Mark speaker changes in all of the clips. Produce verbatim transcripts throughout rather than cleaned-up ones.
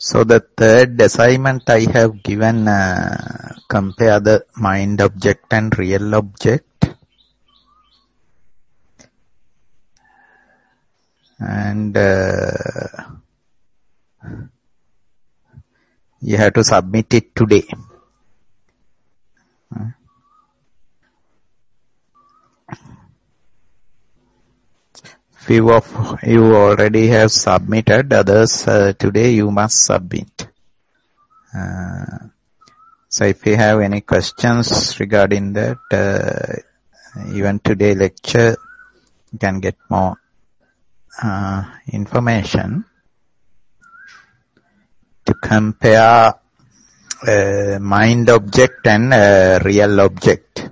Speaker 1: So the third assignment I have given, uh, compare the mind object and real object. And uh, you have to submit it today. Few of you already have submitted, others uh, today you must submit. Uh, so if you have any questions regarding that, uh, even today lecture, you can get more uh, information to compare uh, mind object and uh, real object.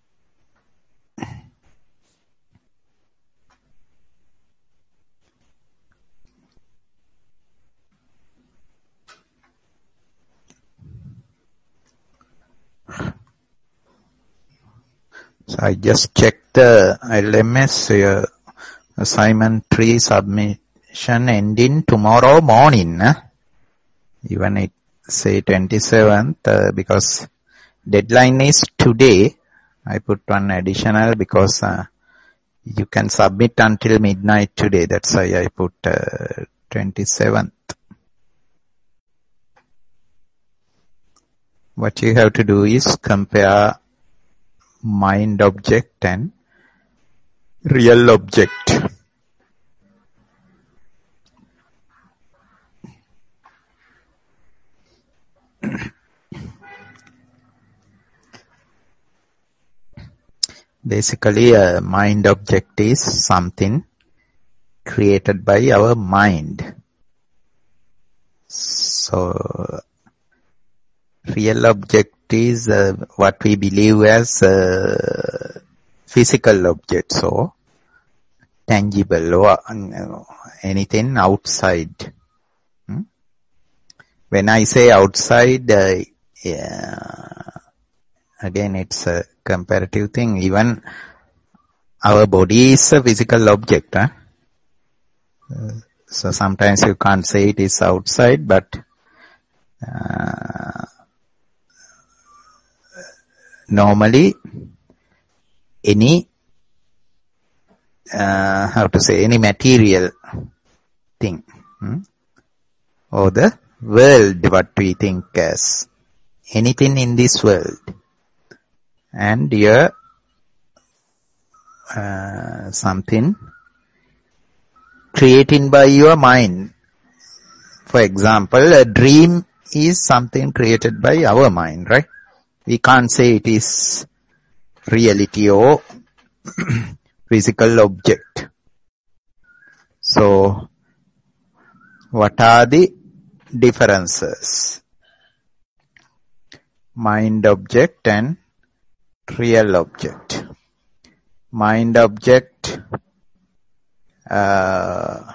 Speaker 1: So I just checked the L M S uh, assignment three submission ending tomorrow morning. Eh? Even it say twenty-seventh uh, because deadline is today. I put one additional because uh, you can submit until midnight today. That's why I put uh, twenty-seventh. What you have to do is compare mind object and real object. Basically, a mind object is something created by our mind. So, real object is uh, what we believe as uh, physical object, so tangible or uh, anything outside. Hmm? When I say outside, uh, yeah, again it's a comparative thing. Even our body is a physical object. Huh? Uh, so sometimes you can't say it is outside, but uh, normally any uh, how to say any material thing hmm? or the world, what we think as anything in this world, and here uh, something created by your mind. For example, a dream is something created by our mind, right? We can't say it is reality or physical object. So, what are the differences? Mind object and real object. Mind object, uh,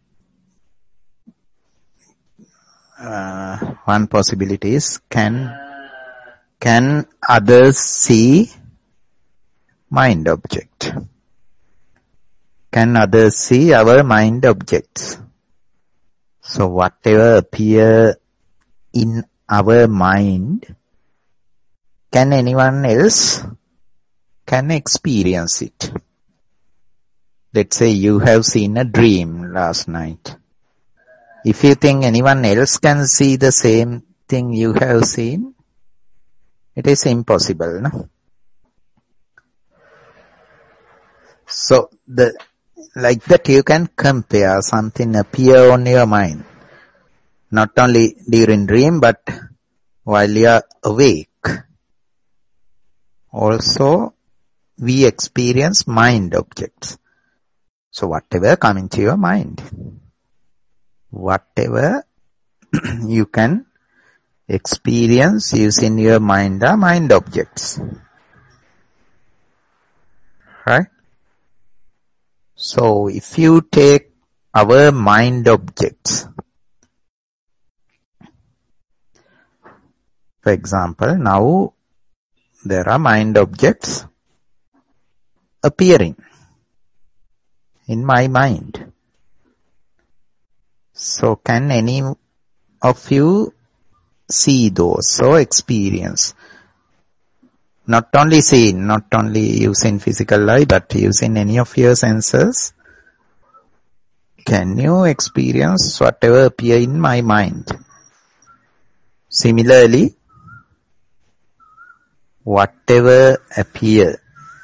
Speaker 1: uh, one possibility is can can others see mind object? Can others see our mind objects? So whatever appear in our mind, can anyone else can experience it? Let's say you have seen a dream last night. If you think anyone else can see the same thing you have seen, it is impossible, no? So the like that you can compare something appear on your mind, not only during dream but while you are awake. Also, we experience mind objects. So whatever come into your mind, whatever you can experience using your mind are mind objects. Right? So if you take our mind objects, for example, now there are mind objects appearing in my mind. So can any of you see those or experience? Not only seeing, not only using physical eye, but using any of your senses. Can you experience whatever appear in my mind? Similarly, whatever appear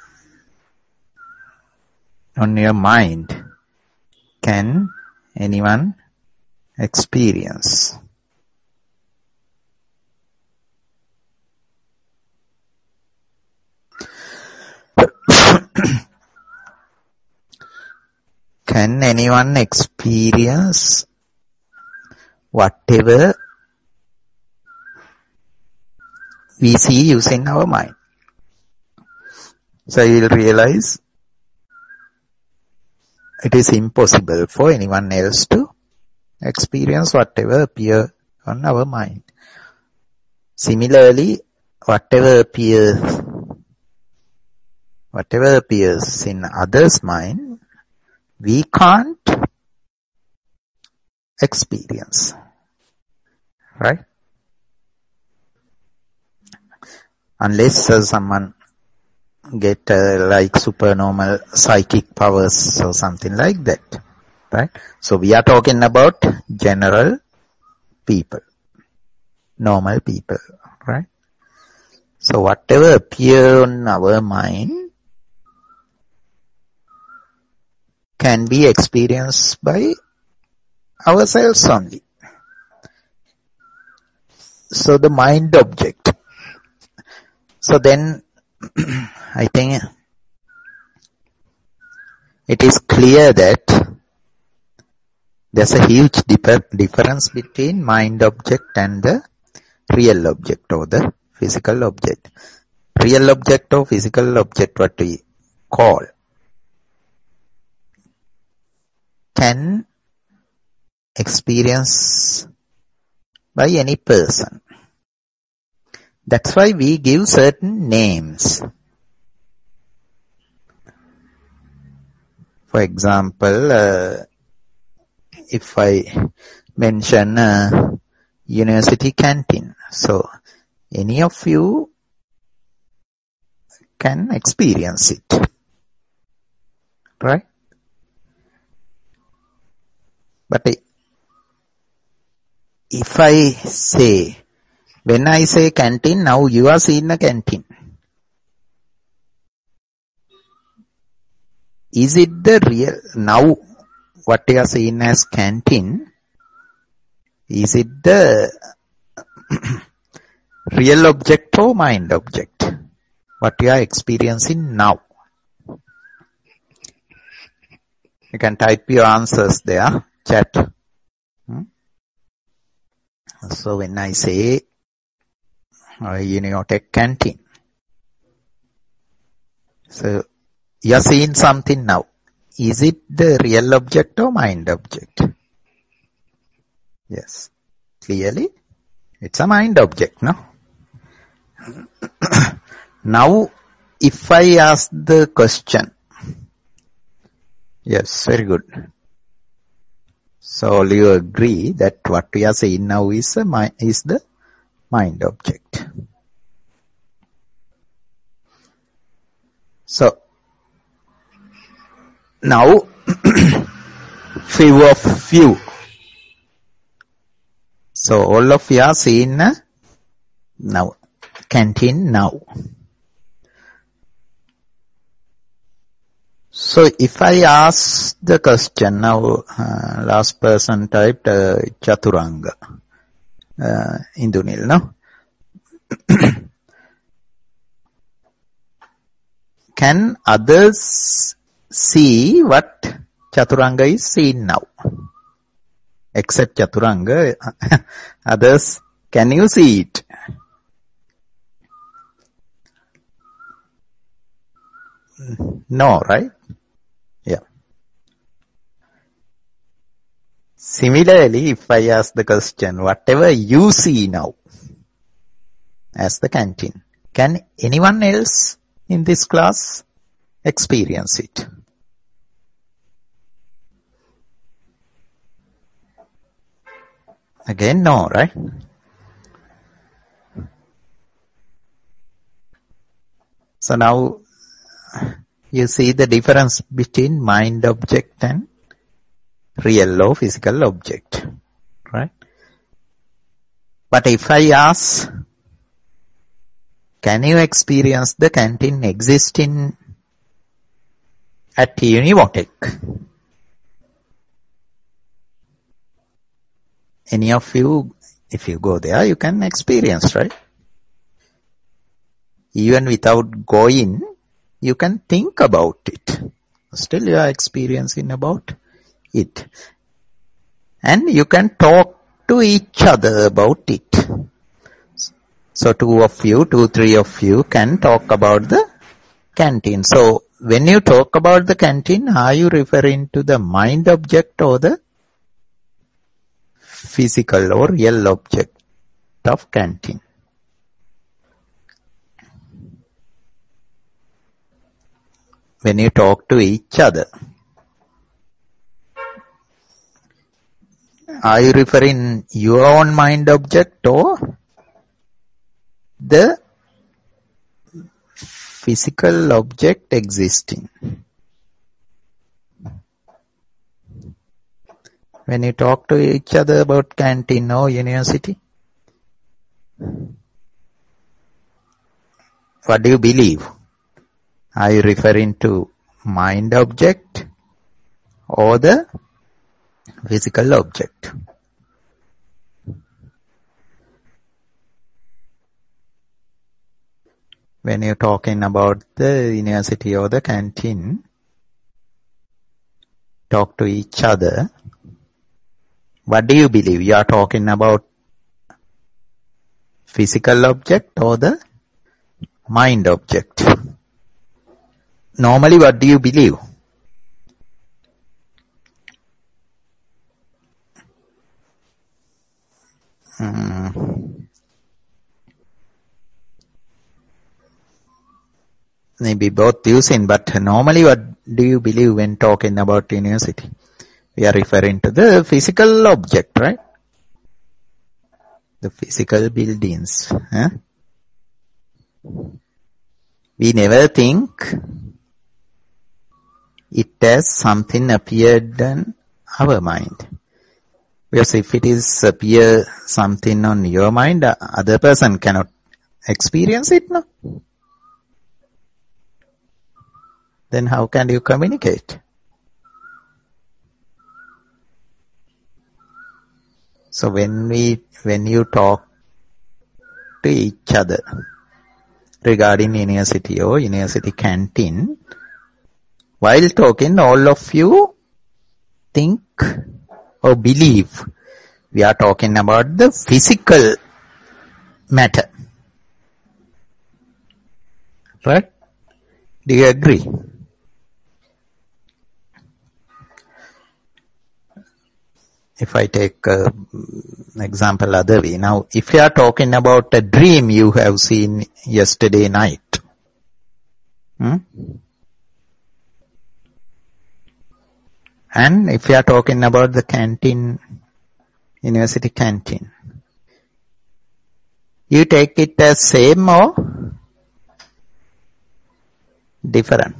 Speaker 1: on your mind, can anyone experience? Can anyone experience whatever we see using our mind? So you will realize it is impossible for anyone else to experience whatever appears on our mind. Similarly, whatever appears, whatever appears in others' mind, we can't experience. Right? Unless uh, someone get uh, like supernormal psychic powers or something like that. Right? So we are talking about general people, normal people. Right? So whatever appears on our mind can be experienced by ourselves only. So the mind object. So then I think it is clear that there's a huge differ- difference between mind object and the real object or the physical object. Real object or physical object, what we call, can experience by any person. That's why we give certain names. For example, uh, if I mention uh, university canteen, so any of you can experience it, right? But if I say, when I say canteen, now you are seeing a canteen. Is it the real, now what you are seeing as canteen, is it the real object or mind object? What you are experiencing now? You can type your answers there, chat. Hmm? So when I say uh, Unitech canteen, so you are seeing something now. Is it the real object or mind object? Yes. Clearly, it's a mind object, no? Now, if I ask the question, yes, very good. So you agree that what we are saying now is a mi- is the mind object. So now, few of few. So all of you are seeing uh, now canteen now. So if I ask the question now, uh, last person typed uh, Chaturanga, uh, Indunil, no? Can others see what Chaturanga is seeing now? Except Chaturanga, others, can you see it? No, right? Yeah. Similarly, if I ask the question, whatever you see now as the canteen, can anyone else in this class experience it? Again, no, right? So now you see the difference between mind object and real or physical object, right? But if I ask, can you experience the canteen existing at Univotech? Any of you, if you go there, you can experience, right? Even without going, you can think about it. Still you are experiencing about it. And you can talk to each other about it. So two of you, two, three of you can talk about the canteen. So when you talk about the canteen, are you referring to the mind object or the physical or real object of canteen? When you talk to each other, are you referring your own mind object or the physical object existing? When you talk to each other about canteen or university, what do you believe? Are you referring to mind object or the physical object? When you're talking about the university or the canteen, talk to each other, what do you believe? You are talking about physical object or the mind object? Normally, what do you believe? Hmm. Maybe both using, but normally what do you believe when talking about university? We are referring to the physical object, right? The physical buildings. Huh? We never think it as something appeared in our mind. Because if it is appear something on your mind, the other person cannot experience it, no? Then how can you communicate? So when we, when you talk to each other regarding university or university canteen, while talking, all of you think or believe we are talking about the physical matter. Right? Do you agree? If I take uh, an example other way. Now, if you are talking about a dream you have seen yesterday night, hmm? and if you are talking about the canteen, university canteen, you take it as same or different?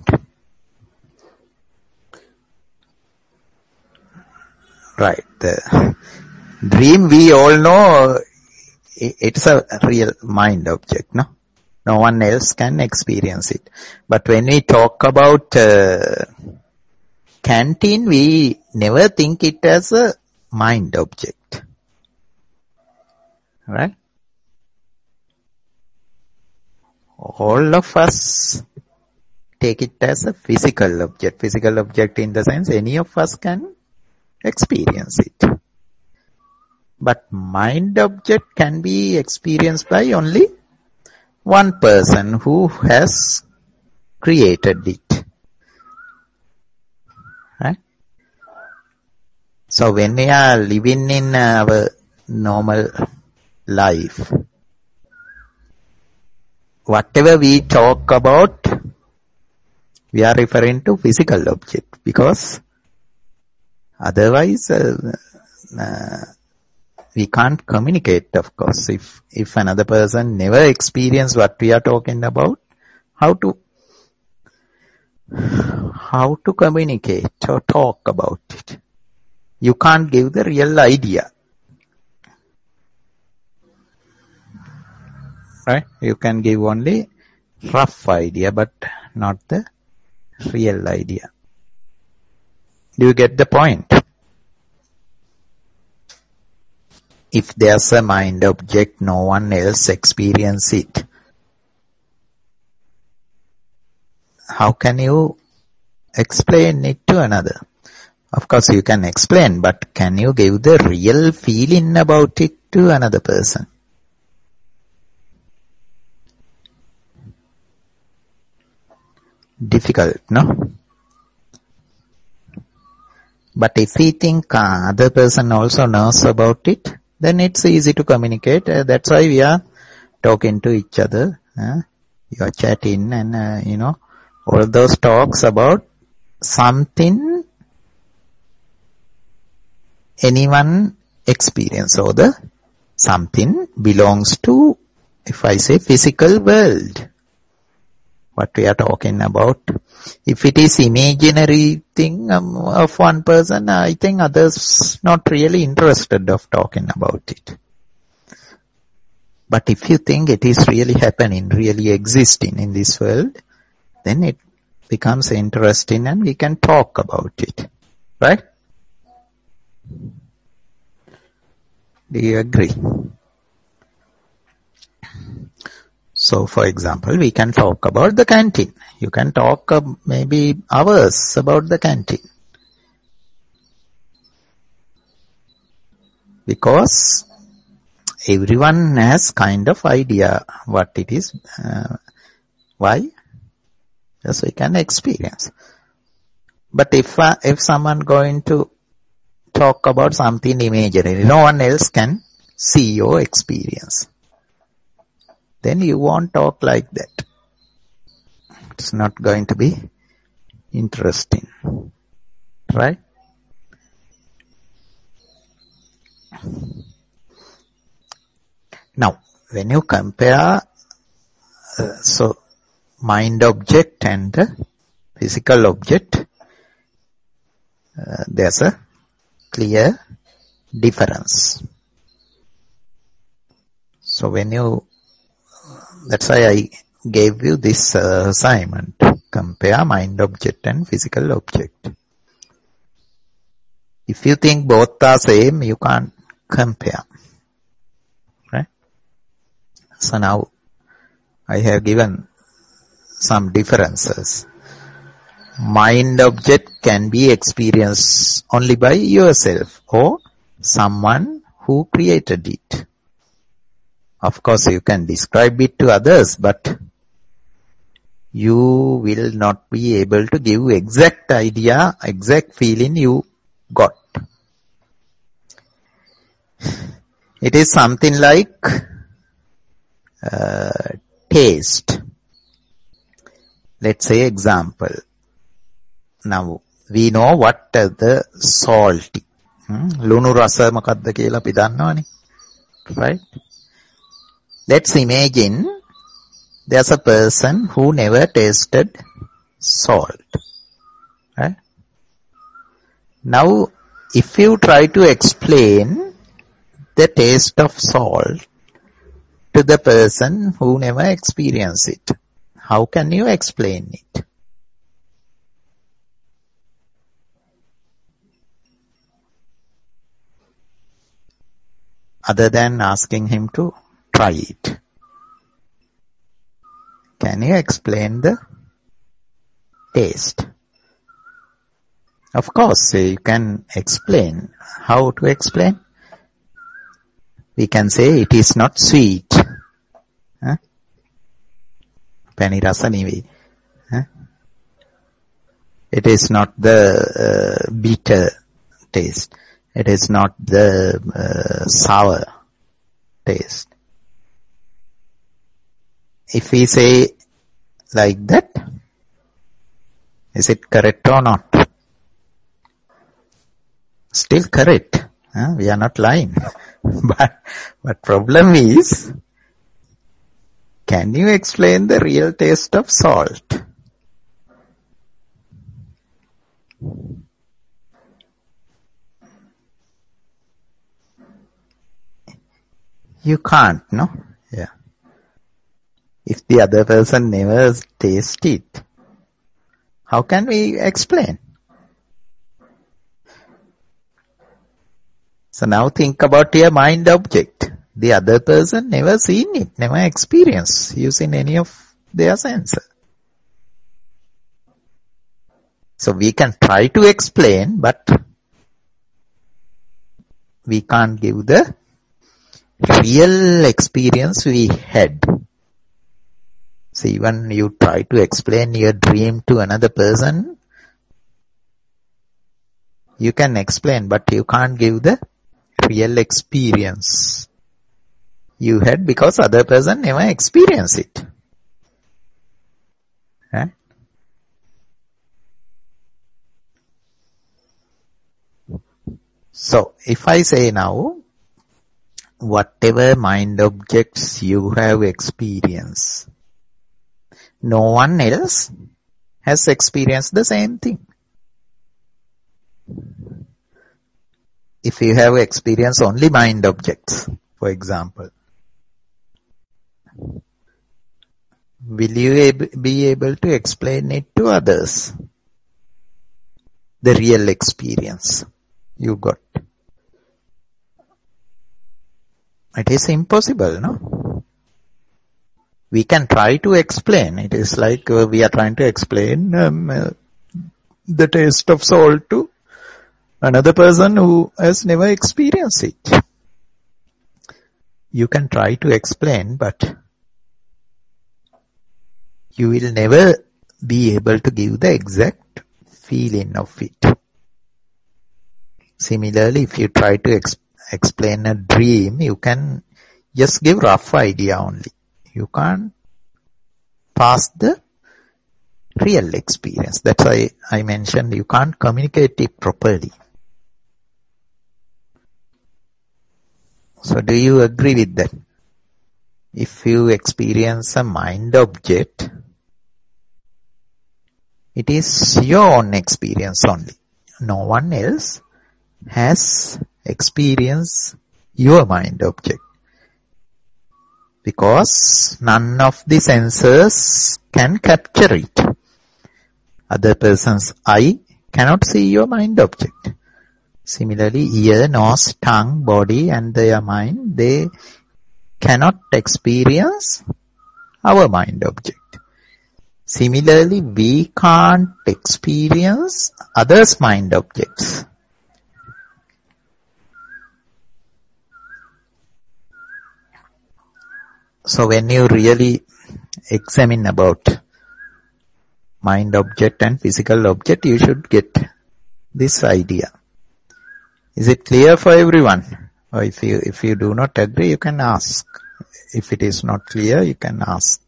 Speaker 1: Right. The dream, we all know it's a real mind object, no? No one else can experience it. But when we talk about uh, canteen, we never think it as a mind object. Right? All of us take it as a physical object. Physical object in the sense any of us can experience it. But mind object can be experienced by only one person who has created it. Right? So when we are living in our normal life, whatever we talk about, we are referring to physical object, because otherwise uh, uh, we can't communicate, of course. If, if another person never experienced what we are talking about, how to, how to communicate or talk about it? You can't give the real idea. Right? You can give only rough idea, but not the real idea. Do you get the point? If there's a mind object, no one else experiences it. How can you explain it to another? Of course you can explain, but can you give the real feeling about it to another person? Difficult, no? But if we think uh, other person also knows about it, then it's easy to communicate. Uh, that's why we are talking to each other. Uh, you are chatting and, uh, you know, all those talks about something anyone experience, or the something belongs to, if I say, physical world. What we are talking about. If it is imaginary thing um, of one person, I think others not really interested of talking about it. But if you think it is really happening, really existing in this world, then it becomes interesting and we can talk about it. Right? Do you agree? So, for example, we can talk about the canteen. You can talk uh, maybe hours about the canteen. Because everyone has kind of idea what it is. Uh, why? Yes, we can experience. But if uh, if someone going to talk about something imaginary, no one else can see or experience, then you won't talk like that. It's not going to be interesting. Right? Now, when you compare, uh, so mind object and the physical object, uh, there's a clear difference. So when you, that's why I gave you this uh, assignment. Compare mind object and physical object. If you think both are same, you can't compare. Right? So now I have given some differences. Mind object can be experienced only by yourself or someone who created it. Of course, you can describe it to others, but you will not be able to give exact idea, exact feeling you got. It is something like uh, taste. Let's say example. Now, we know what uh, the salty. Lunu rasa makadda kiyala අපි දන්නවනේ. Right? Let's imagine there's a person who never tasted salt. Right? Now, if you try to explain the taste of salt to the person who never experienced it, how can you explain it? Other than asking him to try it. Can you explain the taste? Of course, you can explain. How to explain? We can say it is not sweet. Huh? Pani rasa newe. Huh? It is not the uh, bitter taste. It is not the uh, sour taste. If we say like that, is it correct or not? Still correct. Huh? We are not lying. But, but problem is, can you explain the real taste of salt? You can't, no? Yeah. If the other person never tasted it, how can we explain? So now think about your mind object. The other person never seen it, never experienced using any of their senses. So we can try to explain, but we can't give the real experience we had. So even you try to explain your dream to another person, you can explain, but you can't give the real experience you had because other person never experienced it. Right? So if I say now, whatever mind objects you have experienced, no one else has experienced the same thing. If you have experienced only mind objects, for example, will you be able to explain it to others? The real experience you got. It is impossible, no? We can try to explain. It is like uh, we are trying to explain um, uh, the taste of salt to another person who has never experienced it. You can try to explain, but you will never be able to give the exact feeling of it. Similarly, if you try to ex- explain a dream, you can just give rough idea only. You can't pass the real experience. That's why I mentioned you can't communicate it properly. So do you agree with that? If you experience a mind object, it is your own experience only. No one else has experienced your mind object. Because none of the senses can capture it. Other person's eye cannot see your mind object. Similarly, ear, nose, tongue, body and their mind, they cannot experience our mind object. Similarly, we can't experience others' mind objects. So when you really examine about mind object and physical object, you should get this idea. Is it clear for everyone? Or if you, if you do not agree, you can ask. If it is not clear, you can ask.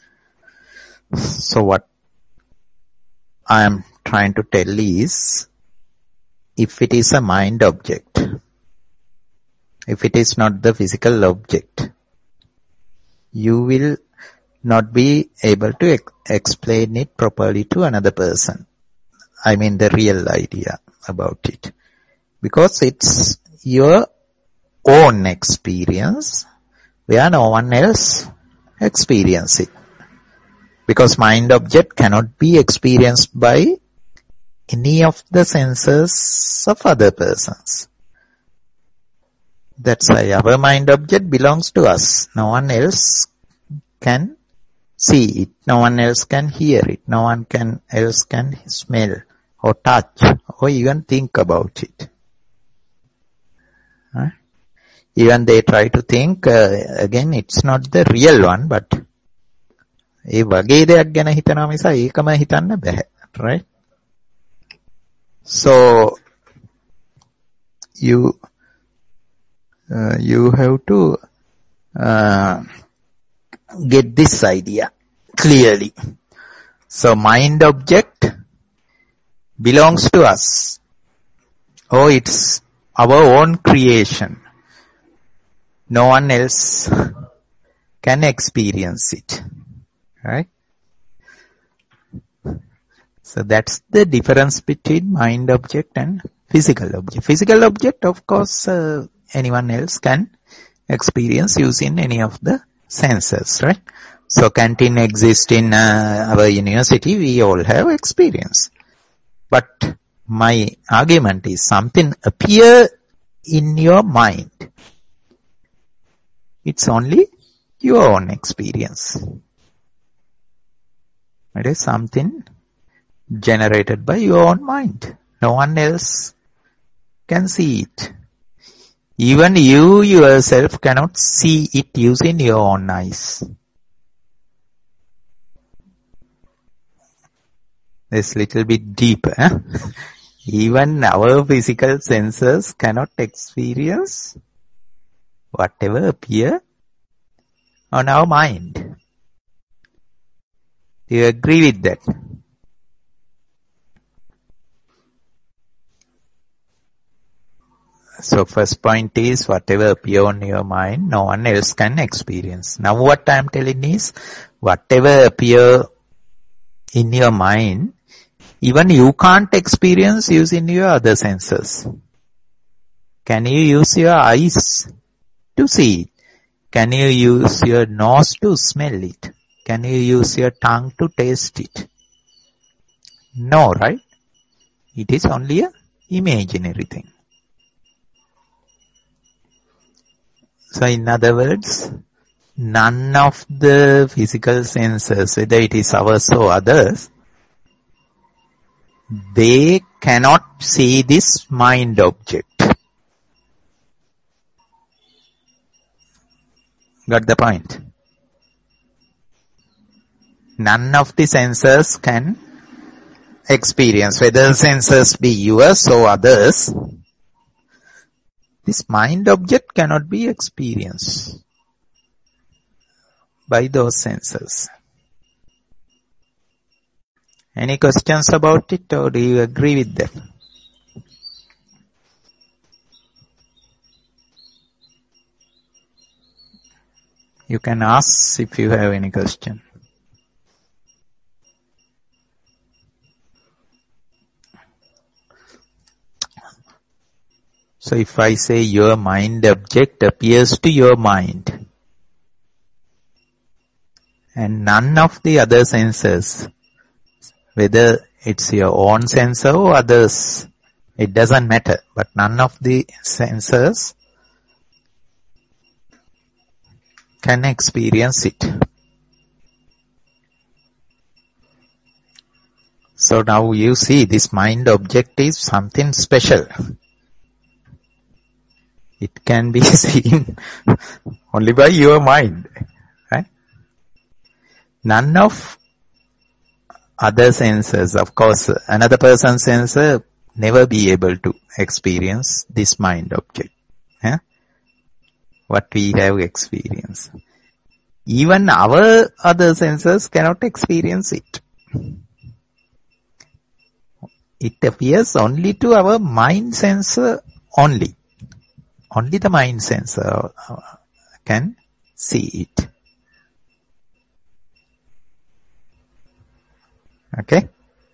Speaker 1: So what I am trying to tell is, if it is a mind object, if it is not the physical object, you will not be able to ex- explain it properly to another person. I mean the real idea about it. Because it's your own experience where no one else experiences it. Because mind object cannot be experienced by any of the senses of other persons. That's why our mind object belongs to us. No one else can see it. No one else can hear it. No one can else can smell or touch or even think about it. Huh? Even they try to think, uh, again, it's not the real one, but ඒ වගේ දෙයක් ගැන හිතනවා මිස ඒකම හිතන්න බෑ. Right? So, you Uh, you have to uh, get this idea clearly. So mind object belongs to us. Oh, it's our own creation. no one else can experience it. Right? So that's the difference between mind object and physical object. Physical object, of course, uh, anyone else can experience using any of the senses, right? So canteen exists in uh, our university, we all have experience. But my argument is something appear in your mind. It's only your own experience. It is something generated by your own mind. No one else can see it. Even you yourself cannot see it using your own eyes. It's a little bit deeper. Eh? Even our physical senses cannot experience whatever appear on our mind. Do you agree with that? So first point is whatever appear on your mind, no one else can experience. Now what I am telling is, whatever appear in your mind, even you can't experience using your other senses. Can you use your eyes to see it? Can you use your nose to smell it? Can you use your tongue to taste it? No, right? It is only an imaginary thing. So in other words, none of the physical senses, whether it is ours or others, they cannot see this mind object. Got the point? None of the senses can experience, whether senses be yours or others. This mind object cannot be experienced by those senses. Any questions about it, or do you agree with that? You can ask if you have any question. So if I say your mind object appears to your mind, and none of the other senses, whether it's your own sensor or others, it doesn't matter, but none of the sensors can experience it. So now you see this mind object is something special. It can be seen only by your mind, right? None of other senses, of course, another person's sensor never be able to experience this mind object. Eh? What we have experienced. Even our other senses cannot experience it. It appears only to our mind sensor only. Only the mind sensor can see it. Okay?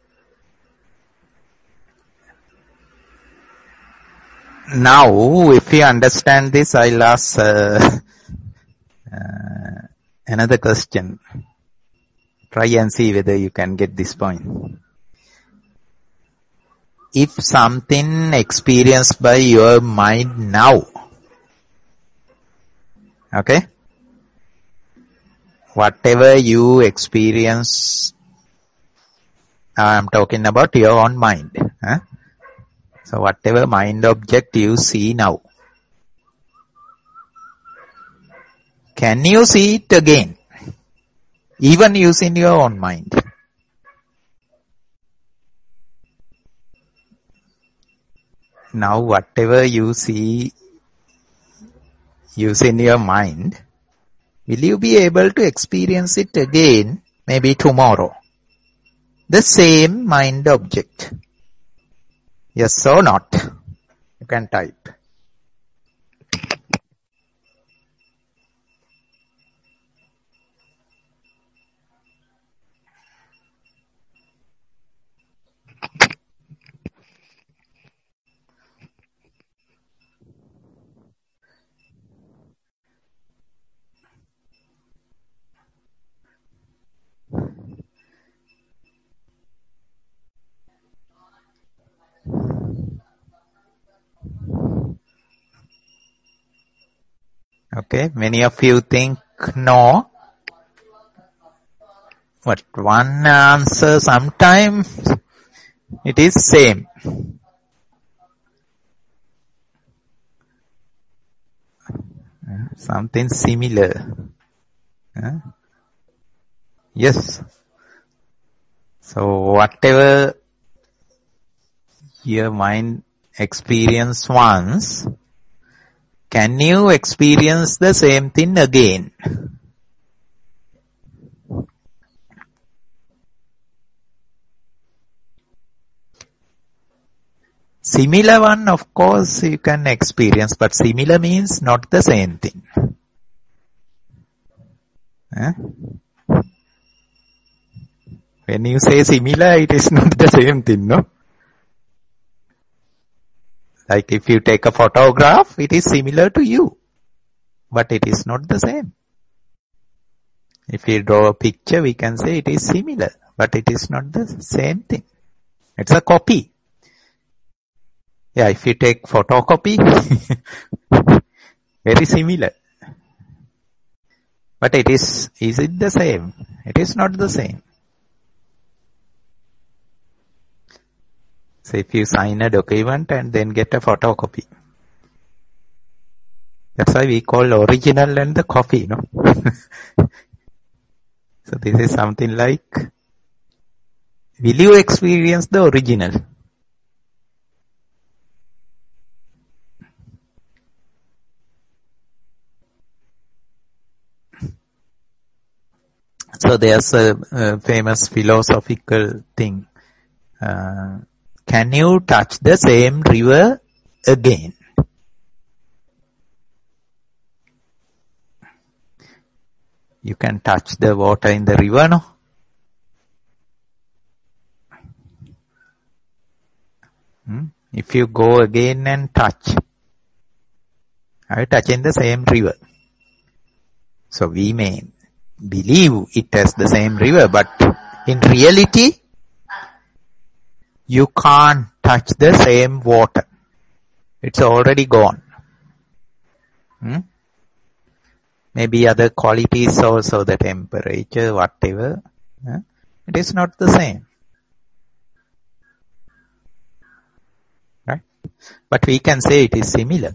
Speaker 1: Now, if you understand this, I'll ask uh, uh, another question. Try and see whether you can get this point. If something experienced by your mind now, okay, whatever you experience, I'm talking about your own mind. Huh? So whatever mind object you see now, can you see it again, even using your own mind? Now whatever you see using your mind, will you be able to experience it again, maybe tomorrow? The same mind object. Yes or not? You can type. Okay, many of you think no. But one answer sometimes it is same. Something similar. Huh? Yes. So whatever your mind experience once, can you experience the same thing again? Similar one, of course, you can experience, but similar means not the same thing. Huh? When you say similar, it is not the same thing, no? Like if you take a photograph, it is similar to you, but it is not the same. If you draw a picture, we can say it is similar, but it is not the same thing. It's a copy. Yeah, if you take photocopy, very similar. But it is, is it the same? It is not the same. So if you sign a document and then get a photocopy. That's why we call original and the copy, no? So this is something like, will you experience the original? So there's a, a famous philosophical thing. Uh, can you touch the same river again? You can touch the water in the river, no? Hmm? If you go again and touch, are you touching the same river? So we may believe it as the same river, but in reality, you can't touch the same water. It's already gone. Hmm? Maybe other qualities also, the temperature, whatever. Huh? It is not the same. Right? But we can say it is similar.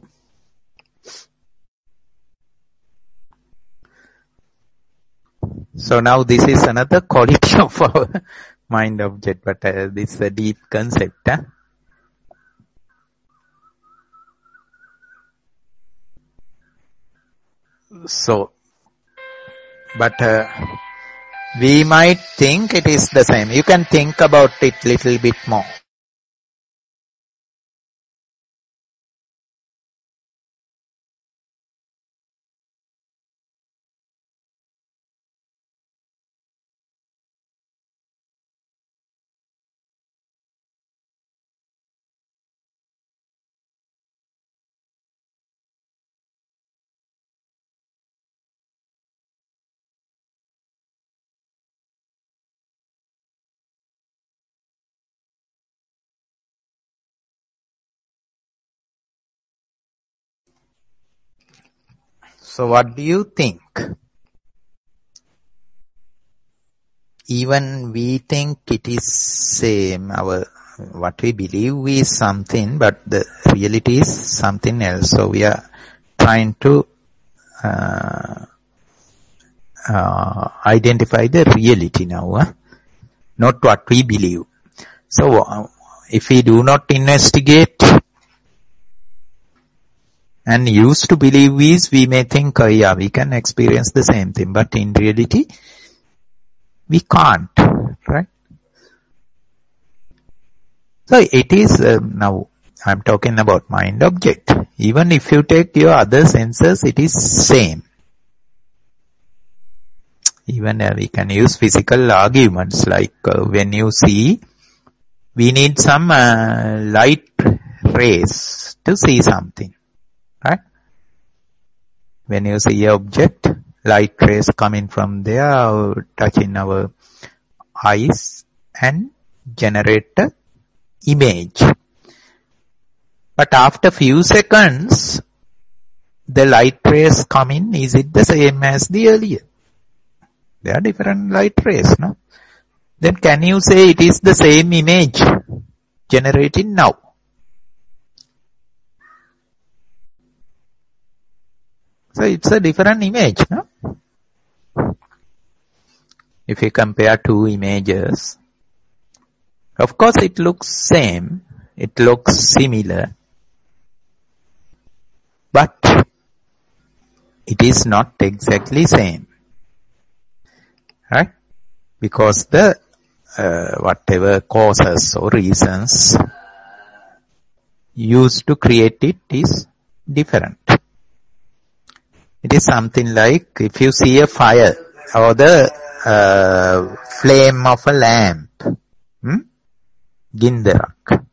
Speaker 1: So now this is another quality of our mind object, but uh, this is a deep concept. Huh? So, but uh, we might think it is the same. You can think about it little bit more. So what do you think? Even we think it is same, our, what we believe is something, but the reality is something else. So we are trying to uh, uh, identify the reality now, huh? Not what we believe. So uh, if we do not investigate and used to believe is, we may think, oh yeah, we can experience the same thing, but in reality, we can't, right? So it is, uh, now I'm talking about mind object. Even if you take your other senses, it is same. Even uh, we can use physical arguments like uh, when you see, we need some uh, light rays to see something, right? When you see an object, light rays coming from there, touching our eyes and generate an image. But after few seconds, the light rays come in, is it the same as the earlier? There are different light rays, no? Then can you say it is the same image generated now? So it's a different image, no? If you compare two images, of course it looks same, it looks similar, but it is not exactly same, right? Because the uh, whatever causes or reasons used to create it is different. It is something like if you see a fire or the uh, flame of a lamp, hmm? Gindarak.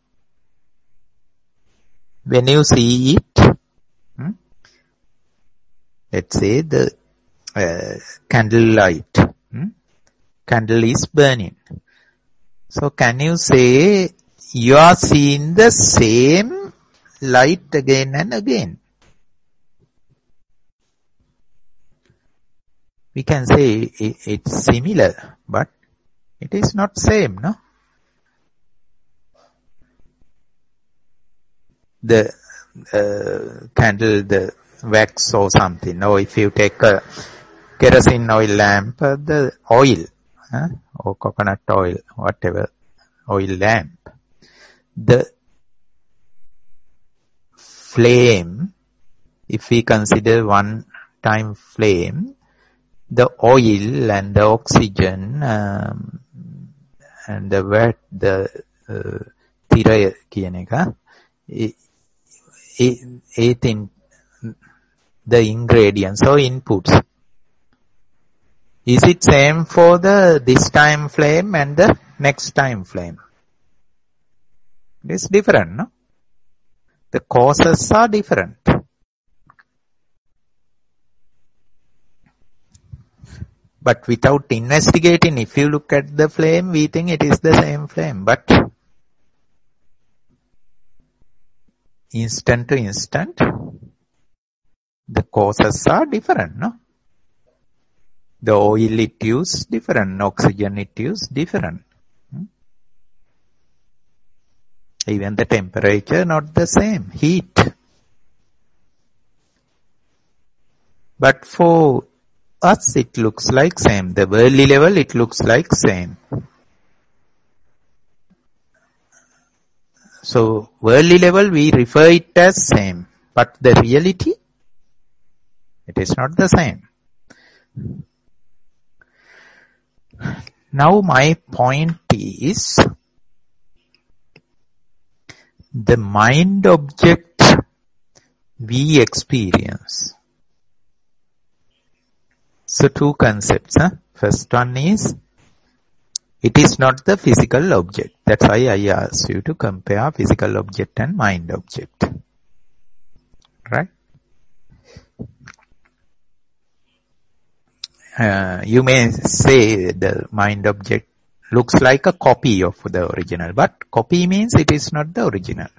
Speaker 1: When you see it, hmm? let's say the uh, candle light, hmm? candle is burning. So can you say you are seeing the same light again and again? We can say it's similar, but it is not same, no? The uh, candle, the wax or something, or if you take a kerosene oil lamp, uh, the oil, huh? or coconut oil, whatever, oil lamp, the flame, if we consider one time flame, the oil and the oxygen um, and the wet, the thira කියන එක it in the ingredients or inputs, is it same for the this time flame and the next time flame? It's different, no? The causes are different. But without investigating, if you look at the flame, we think it is the same flame. But instant to instant, the causes are different, no? The oil it use different, oxygen it use different. Hmm? Even the temperature not the same, heat. But for us it looks like same. The worldly level it looks like same. So worldly level we refer it as same, but the reality it is not the same. Now my point is the mind object we experience. So two concepts. Huh? First one is, it is not the physical object. That's why I asked you to compare physical object and mind object. Right? Uh, you may say the mind object looks like a copy of the original, but copy means it is not the original.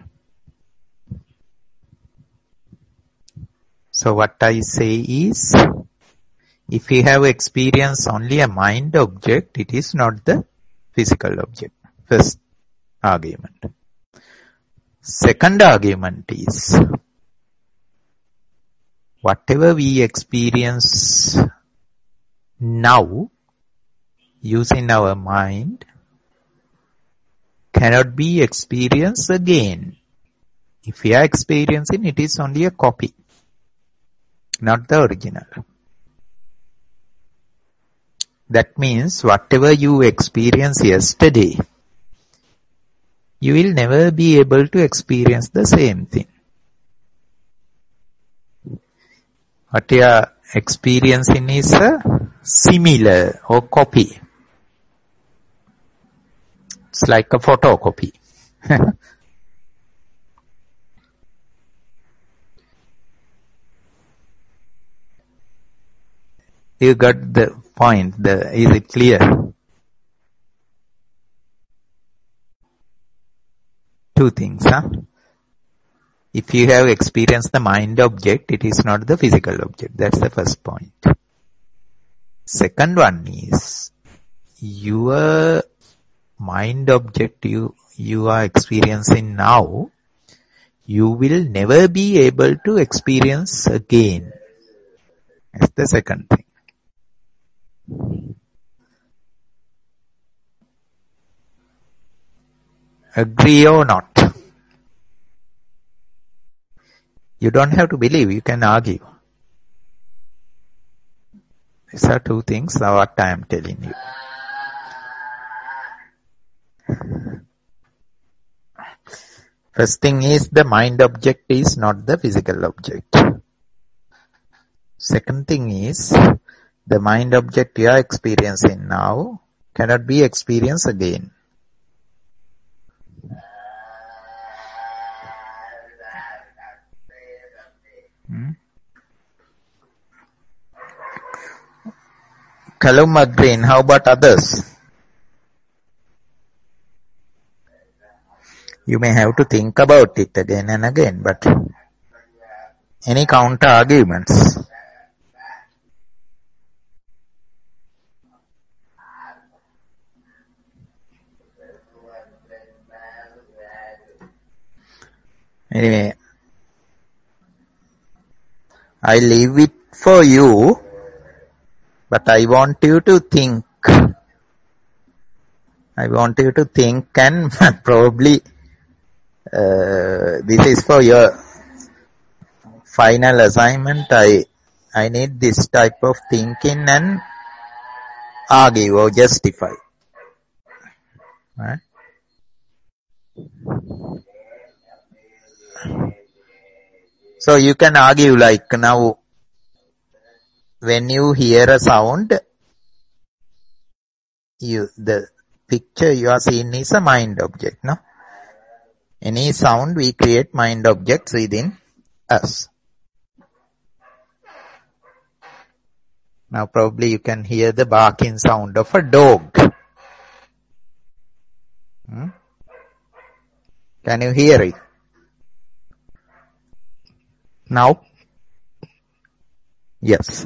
Speaker 1: So what I say is, if you have experienced only a mind object, it is not the physical object. First argument. Second argument is, whatever we experience now, using our mind, cannot be experienced again. If we are experiencing, it is only a copy, not the original. That means whatever you experienced yesterday, you will never be able to experience the same thing. What you are experiencing is a similar or copy. It's like a photocopy. You got the point. The, is it clear? Two things, huh? If you have experienced the mind object, it is not the physical object. That's the first point. Second one is, your mind object you, you are experiencing now, you will never be able to experience again. That's the second thing. Agree or not? You don't have to believe, you can argue. These are two things what I am telling you. First thing is, the mind object is not the physical object. Second thing is, the mind object you are experiencing now cannot be experienced again. Hmm? Kaluma Green, how about others? You may have to think about it again and again, but any counter arguments? Anyway, I leave it for you, but I want you to think. I want you to think, and probably uh, this is for your final assignment. I I need this type of thinking and argue or justify. Right? So you can argue like, now when you hear a sound, you the picture you are seeing is a mind object, no? Any sound we create mind objects within us. Now probably you can hear the barking sound of a dog. Hmm? Can you hear it? Now? Yes.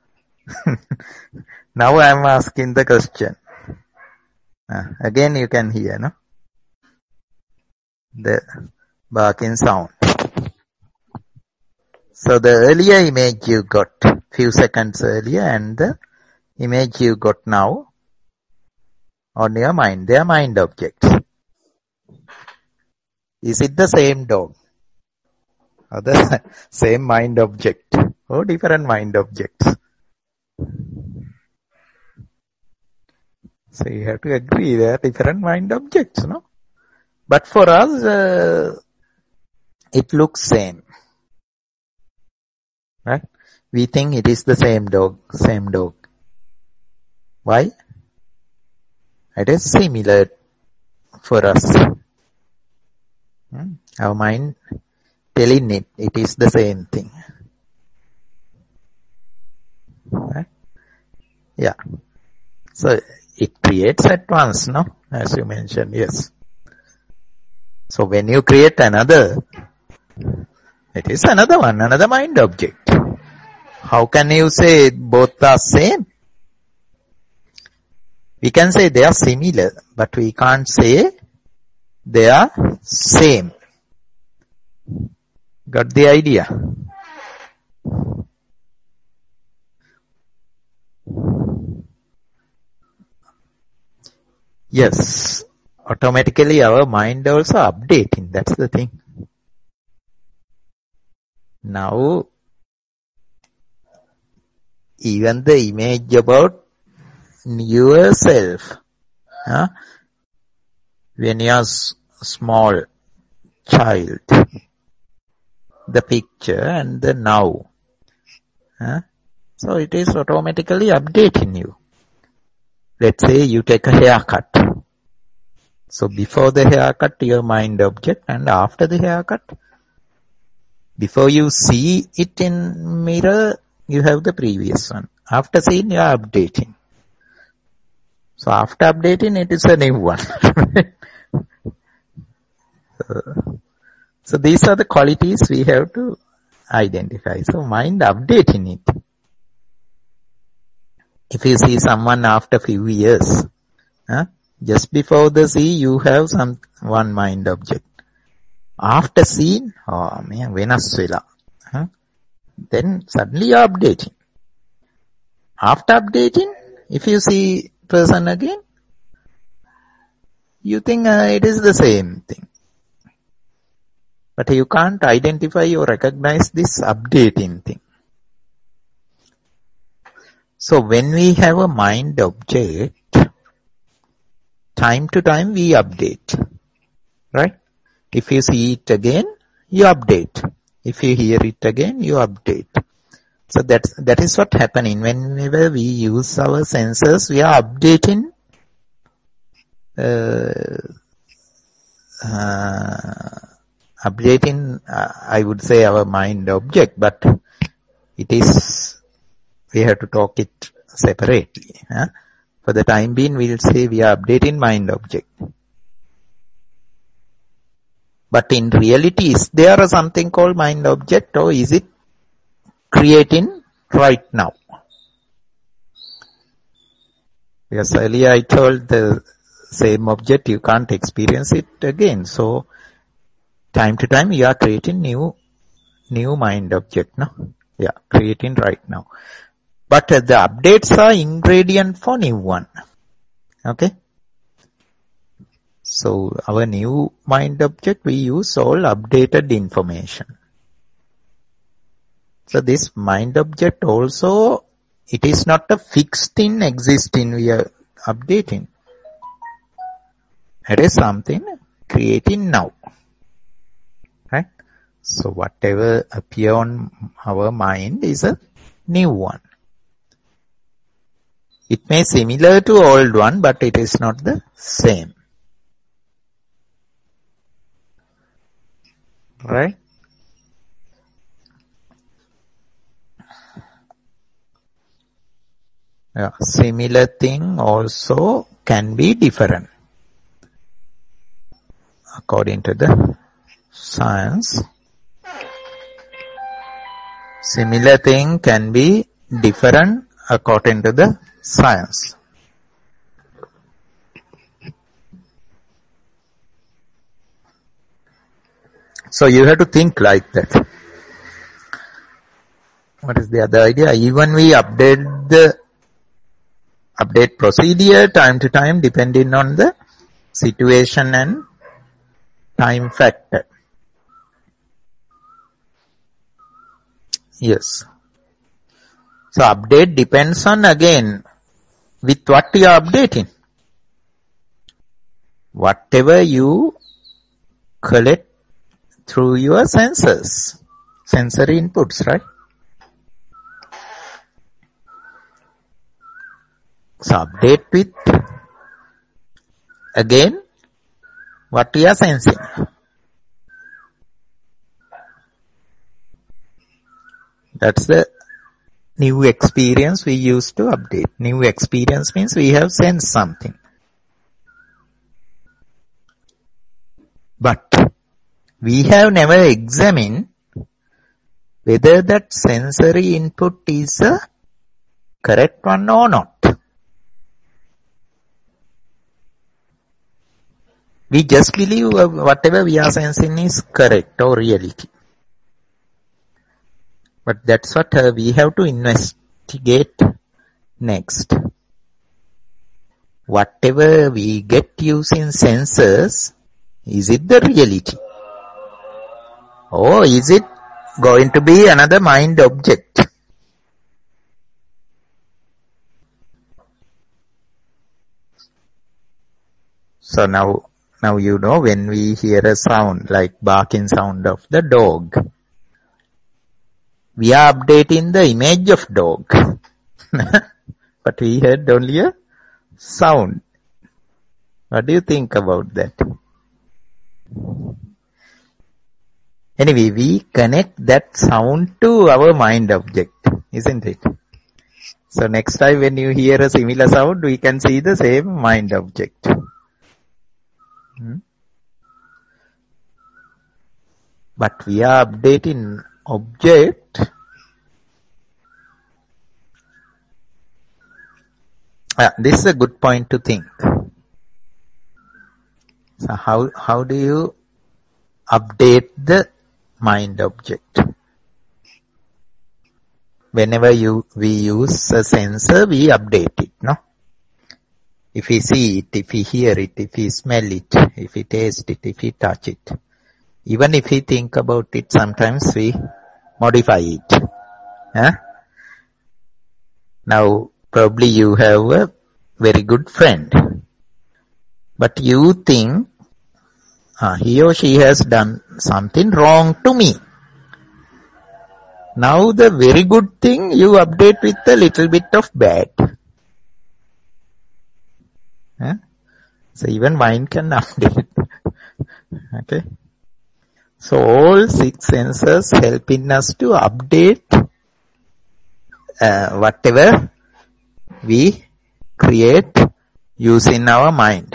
Speaker 1: Now I am asking the question. Uh, again you can hear, no? The barking sound. So the earlier image you got few seconds earlier and the image you got now on your mind, they are mind objects. Is it the same dog? Or the same mind object? Or different mind objects? So you have to agree they are different mind objects, no? But for us, uh, it looks same. Right? We think it is the same dog, same dog. Why? It is similar for us. Hmm? Our mind telling it, it is the same thing. Right? Yeah. So it creates at once, no? As you mentioned, yes. So when you create another, it is another one, another mind object. How can you say both are same? We can say they are similar, but we can't say they are same. Got the idea? Yes. Automatically our mind also updating. That's the thing. Now, even the image about yourself, huh? When you are s- small child, the picture and the now, huh? So it is automatically updating you. Let's say you take a haircut. So before the haircut, your mind object, and after the haircut, before you see it in mirror, you have the previous one. After seeing, you are updating. So after updating, it is a new one. uh, So these are the qualities we have to identify. So mind updating it. If you see someone after few years, huh, just before the see, you have some one mind object. After seeing, oh man, venas vela. Huh? Then suddenly you are updating. After updating, if you see person again, you think uh, it is the same thing. But you can't identify or recognize this updating thing. So when we have a mind object, time to time we update. Right? If you see it again, you update. If you hear it again, you update. So that's, that is what happening. Whenever we use our senses, we are updating uh, uh, updating, uh, I would say, our mind object, but it is, we have to talk it separately. Huh? For the time being, we'll say we are updating mind object. But in reality, is there something called mind object, or is it creating right now? Because earlier I told the same object, you can't experience it again. So, time to time you are creating new, new mind object, no? Yeah, creating right now. But uh, the updates are ingredient for new one. Okay? So, our new mind object, we use all updated information. So, this mind object also, it is not a fixed thing existing, we are updating. It is something creating now. Right? So, whatever appear on our mind is a new one. It may similar to old one, but it is not the same. Right? Yeah. Similar thing also can be different. According to the science, similar thing can be different according to the science. So you have to think like that. What is the other idea? Even we update the update procedure time to time depending on the situation and time factor. Yes. So update depends on, again, with what you are updating. Whatever you collect through your senses, sensory inputs, right? So update with, again, what we are sensing. That's the new experience we use to update. New experience means we have sensed something. But we have never examined whether that sensory input is a correct one or not. We just believe whatever we are sensing is correct or reality. But that's what uh, we have to investigate next. Whatever we get using senses, is it the reality? Or is it going to be another mind object? So now, now you know when we hear a sound like barking sound of the dog, we are updating the image of dog. But we heard only a sound. What do you think about that? Anyway, we connect that sound to our mind object, isn't it? So next time when you hear a similar sound, we can see the same mind object. Hmm? but we are updating object. Uh, this is a good point to think. So how, how do you update the mind object? Whenever you, we use a sensor, we update it, no? If we see it, if we hear it, if we smell it, if we taste it, if we touch it. Even if we think about it, sometimes we modify it. Huh? Now, probably you have a very good friend, but you think uh, he or she has done something wrong to me. Now the very good thing you update with a little bit of bad. Huh? So even mind can update. Okay. So all six sensors helping us to update uh, whatever we create using our mind.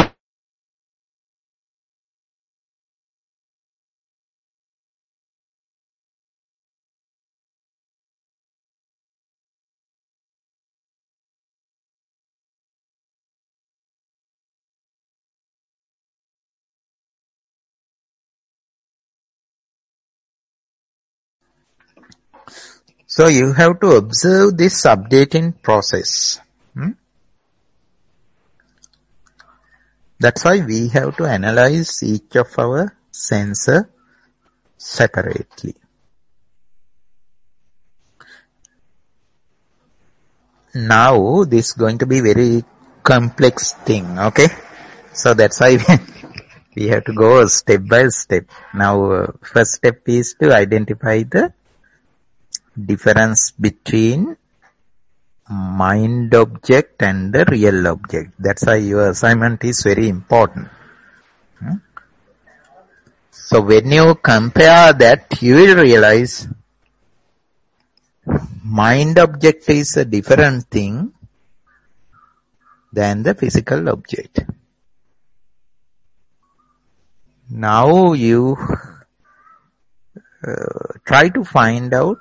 Speaker 1: So you have to observe this updating process. Hmm? That's why we have to analyze each of our sensor separately. Now this is going to be very complex thing, okay? So that's why we have to go step by step. Now uh, first step is to identify the difference between mind object and the real object. That's why your assignment is very important. Hmm? So when you compare that, you will realize mind object is a different thing than the physical object. Now you uh, try to find out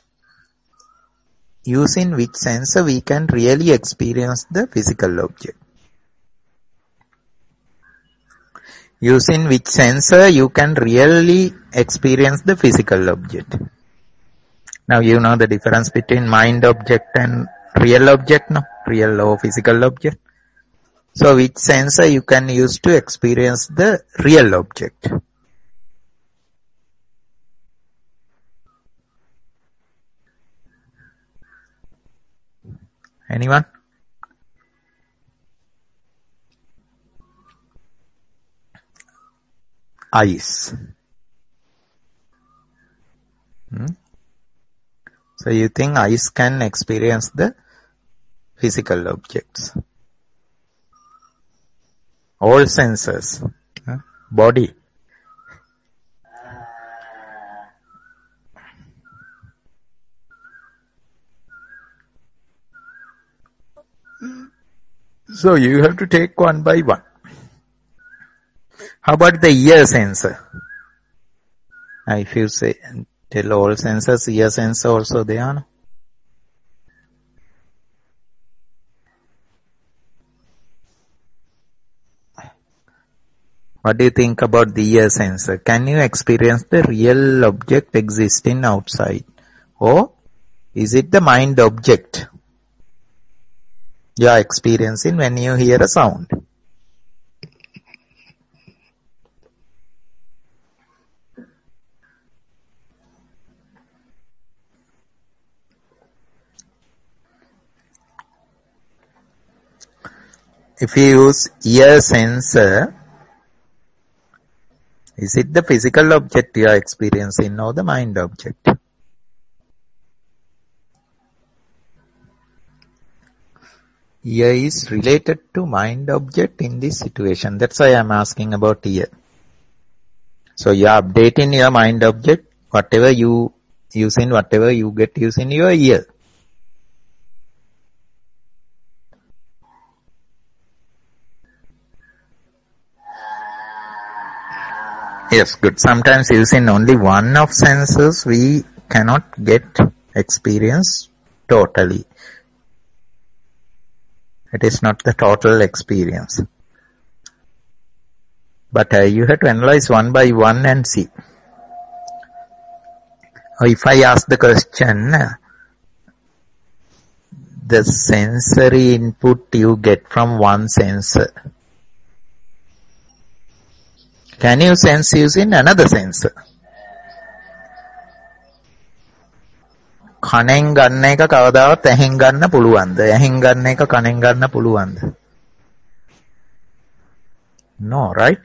Speaker 1: using which sensor we can really experience the physical object. Using which sensor you can really experience the physical object. Now you know the difference between mind object and real object, no? Real or physical object. So which sensor you can use to experience the real object? Anyone? Eyes. Hmm? So you think eyes can experience the physical objects? All sensors. Huh? Body. So you have to take one by one. How about the ear sensor? Now if you say, tell all sensors, ear sensor also they are. No? What do you think about the ear sensor? Can you experience the real object existing outside? Or is it the mind object you are experiencing when you hear a sound? If you use ear sensor, is it the physical object you are experiencing or the mind object? Ear is related to mind object in this situation. That's why I'm asking about ear. So you are updating your mind object, whatever you use in, whatever you get use in your ear. Yes, good. Sometimes using only one of senses, we cannot get experience totally. It is not the total experience. But uh, you have to analyze one by one and see. Or if I ask the question, the sensory input you get from one sensor, can you sense using another sensor? කණෙන් ගන්න එක කවදාවත් ඇහෙන් ගන්න පුළුවන්ද? ඇහෙන් ගන්න එක කණෙන් ගන්න පුළුවන්ද? No, right?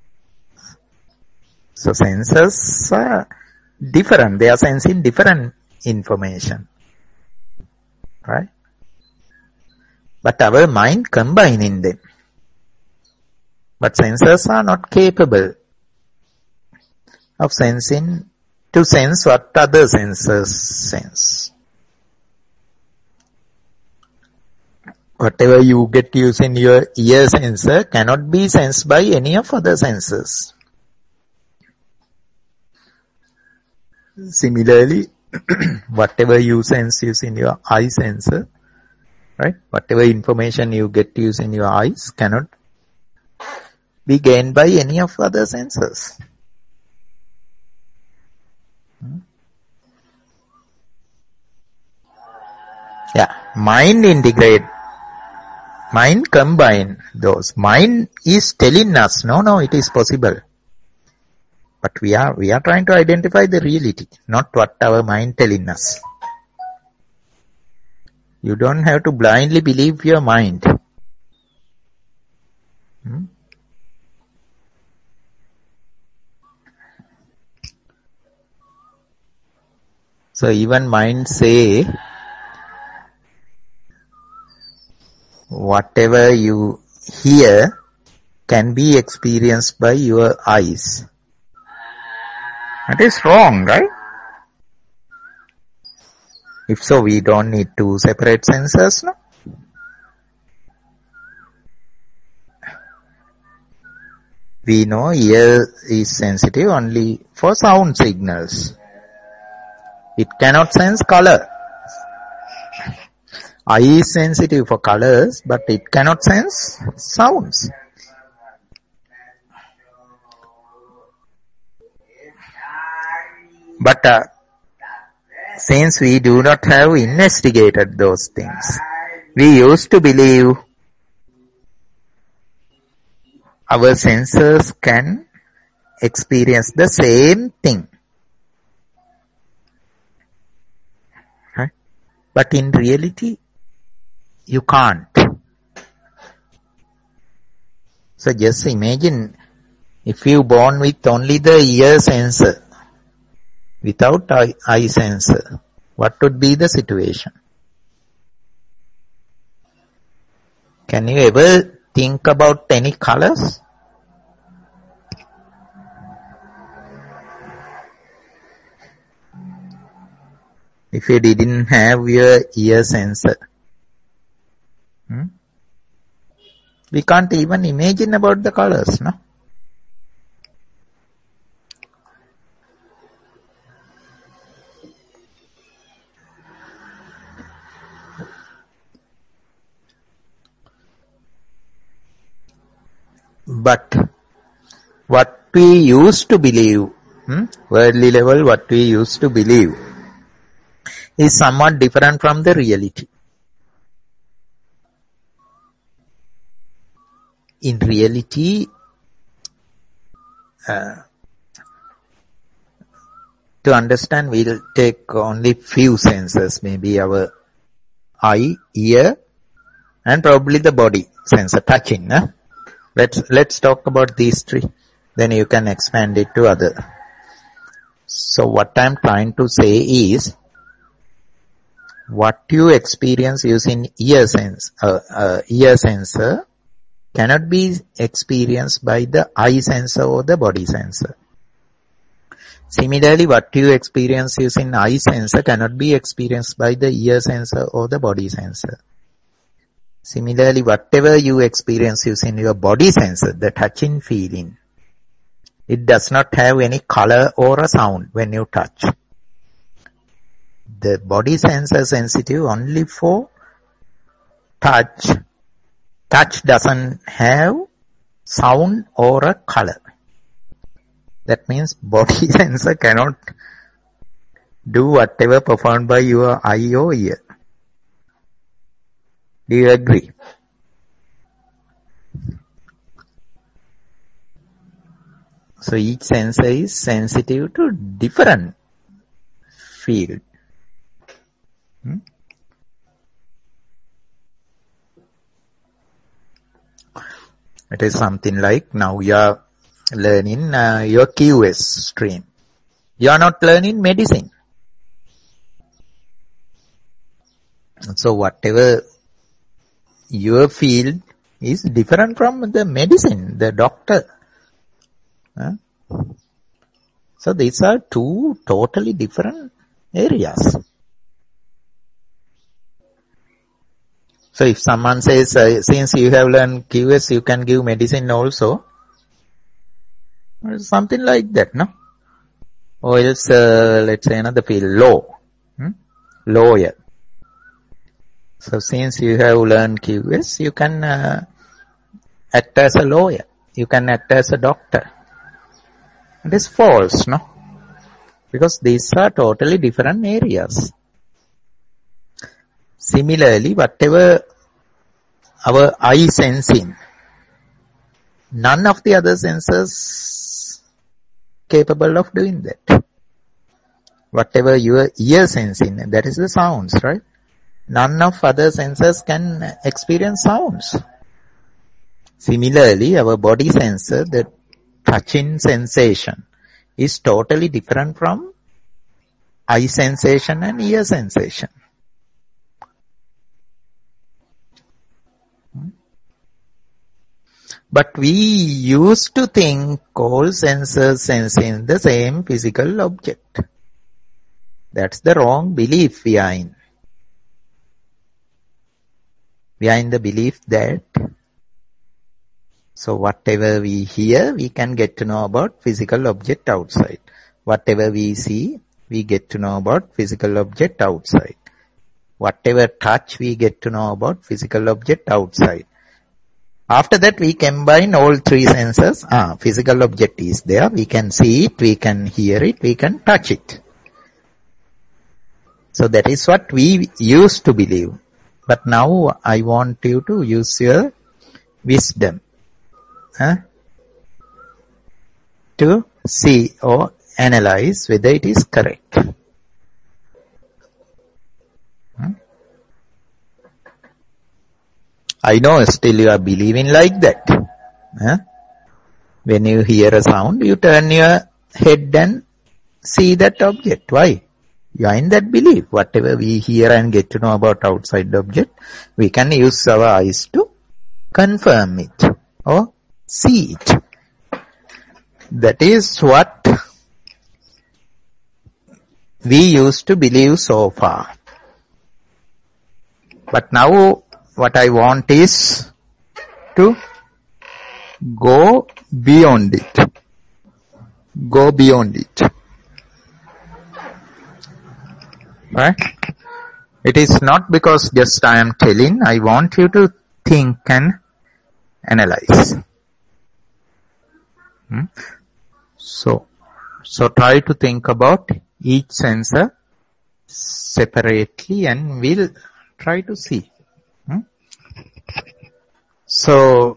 Speaker 1: So sensors are different. They are sensing different information. Right? But our mind combining them. But sensors are not capable of sensing, to sense what other sensors sense. Whatever you get using your ear sensor cannot be sensed by any of other sensors. Similarly, whatever you sense using your eye sensor, right? Whatever information you get using your eyes cannot be gained by any of other sensors. Hmm? Yeah, mind integrate, mind combine those. Mind is telling us, no, no, it is possible. But we are, we are trying to identify the reality, not what our mind telling us. You don't have to blindly believe your mind. Hmm? So even mind say, whatever you hear can be experienced by your eyes. That is wrong, right? If so, we don't need two separate sensors, no? We know ear is sensitive only for sound signals. It cannot sense color. Eye is sensitive for colors, but it cannot sense sounds. But uh, since we do not have investigated those things, we used to believe our senses can experience the same thing. Right? But in reality, you can't. So just imagine if you born with only the ear sensor, without eye, eye sensor, what would be the situation? Can you ever think about any colors? If you didn't have your ear sensor, hmm? we can't even imagine about the colors, no? But what we used to believe, hmm, worldly level, what we used to believe is somewhat different from the reality. In reality, uh, to understand, we'll take only few senses, maybe our eye, ear, and probably the body sensor, touching. Huh? Let's, let's talk about these three. Then you can expand it to other. So what I'm trying to say is, what you experience using ear sense, uh, uh, ear sensor cannot be experienced by the eye sensor or the body sensor. Similarly, what you experience using eye sensor cannot be experienced by the ear sensor or the body sensor. Similarly, whatever you experience using your body sensor, the touching feeling, It does not have any color or a sound when you touch. The body sense is sensitive only for touch. Touch doesn't have sound or a color. That means body sensor cannot do whatever performed by your eye or ear. Do you agree? So each sensor is sensitive to different field. Hmm? It is something like now you are learning uh, your Q S stream. You are not learning medicine. So whatever your field is different from the medicine, the doctor. Huh? So these are two totally different areas. So if someone says, uh, since you have learned Q S, you can give medicine also. Something like that, no? Or else, uh, let's say another field, law. Hmm? Lawyer. So since you have learned Q S, you can uh, act as a lawyer. You can act as a doctor. It is false, no? Because these are totally different areas. Similarly, whatever our eye sensing, none of the other sensors capable of doing that. Whatever your ear sensing, that is the sounds, right? None of other sensors can experience sounds. Similarly, our body sensor, the touching sensation, is totally different from eye sensation and ear sensation. But we used to think all sensors sensing the same physical object. That's the wrong belief we are in. We are in the belief that so whatever we hear, we can get to know about physical object outside. Whatever we see, we get to know about physical object outside. Whatever touch, we get to know about physical object outside. After that, we combine all three senses. Ah, physical object is there. We can see it, we can hear it, we can touch it. So that is what we used to believe. But now I want you to use your wisdom huh, to see or analyze whether it is correct. Hmm? I know still you are believing like that. Huh? When you hear a sound, you turn your head and see that object. Why? You are in that belief. Whatever we hear and get to know about outside the object, we can use our eyes to confirm it or see it. That is what we used to believe so far. But now what I want is to go beyond it. Go beyond it. Right? It is not because just I am telling, I want you to think and analyze. Hmm? So, so try to think about each sensor separately and we'll try to see. Hmm? So,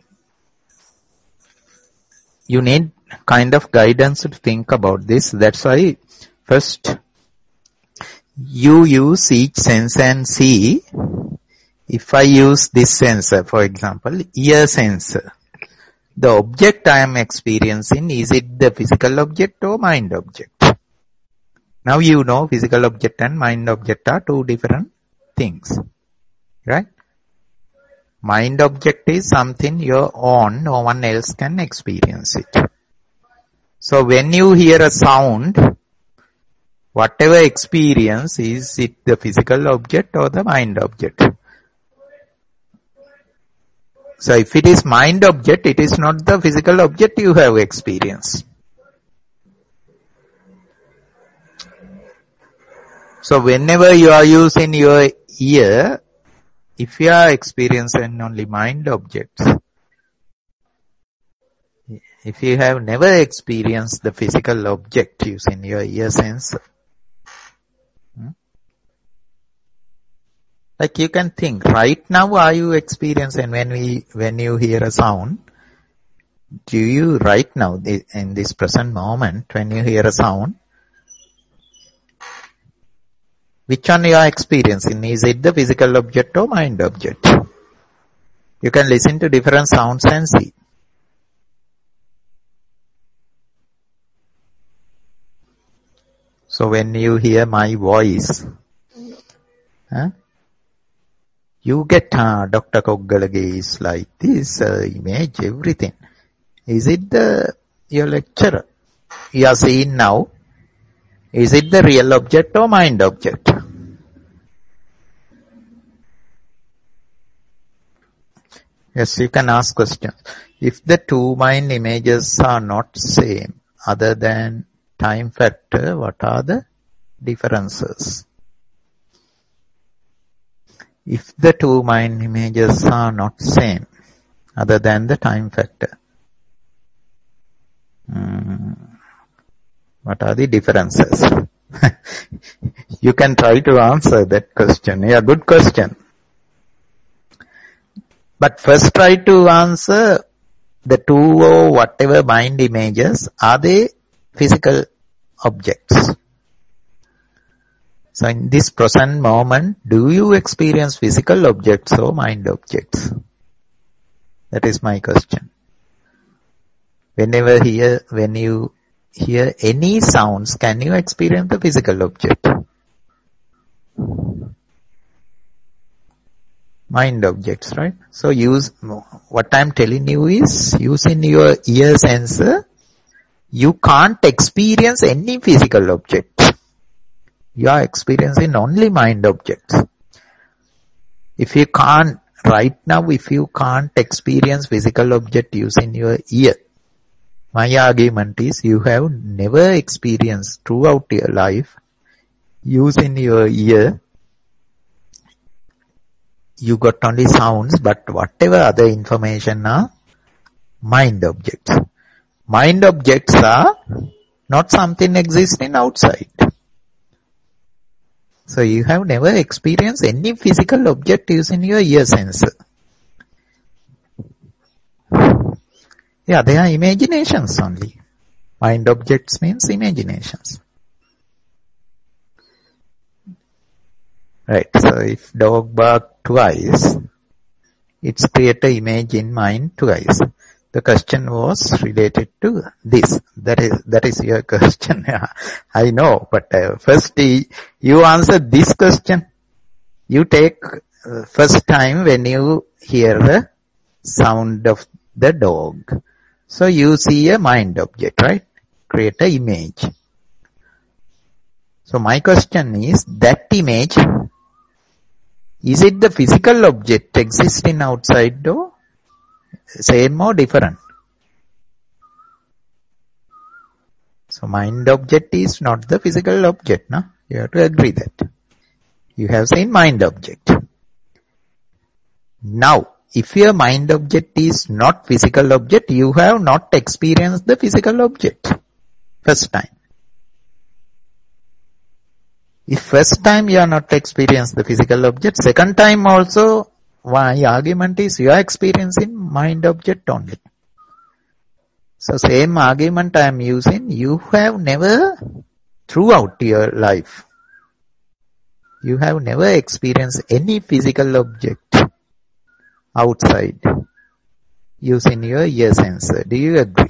Speaker 1: you need kind of guidance to think about this. That's why first you use each sensor and see. If I use this sensor, for example, ear sensor, the object I am experiencing, is it the physical object or mind object? Now you know physical object and mind object are two different things, right? Mind object is something your own, no one else can experience it. So when you hear a sound, whatever experience, is it the physical object or the mind object? So if it is mind object, it is not the physical object you have experienced. So whenever you are using your ear, if you are experiencing only mind objects, if you have never experienced the physical object using your ear sensor, hmm? like you can think, right now are you experiencing when we, when you hear a sound, do you right now, in this present moment, when you hear a sound, which one you are experiencing? Is it the physical object or mind object? You can listen to different sounds and see. So when you hear my voice, huh, you get uh, Doctor Koggalage is like this, uh, image, everything. Is it the your lecturer you are seeing now? Is it the real object or mind object? Yes, you can ask questions. If the two mind images are not same, other than time factor, what are the differences? If the two mind images are not same, other than the time factor, hmm, what are the differences? You can try to answer that question. Yeah, good question. But first try to answer the two or whatever mind images, are they physical objects? So in this present moment, do you experience physical objects or mind objects? That is my question. Whenever hear, when you hear any sounds, can you experience the physical object? Mind objects, right? So use, what I'm telling you is, using your ear sensor, you can't experience any physical object. You are experiencing only mind objects. If you can't, right now, if you can't experience physical object using your ear, my argument is you have never experienced throughout your life using your ear. You got only sounds, but whatever other information are mind objects. Mind objects are not something existing outside. So you have never experienced any physical object using your ear sensor. Yeah, they are imaginations only. Mind objects means imaginations. Right, so if dog bark twice, it's create an image in mind twice. The question was related to this. That is, that is your question. I know, but uh, first you answer this question. You take uh, first time when you hear the sound of the dog. So you see a mind object, right? Create an image. So my question is, that image, is it the physical object existing outside or same or different? So mind object is not the physical object, no? You have to agree that. You have seen mind object. Now, if your mind object is not physical object, you have not experienced the physical object first time. If first time you are not experienced the physical object, second time also, my argument is you are experiencing mind object only. So same argument I am using, you have never, throughout your life, you have never experienced any physical object outside using your ear sensor. Do you agree?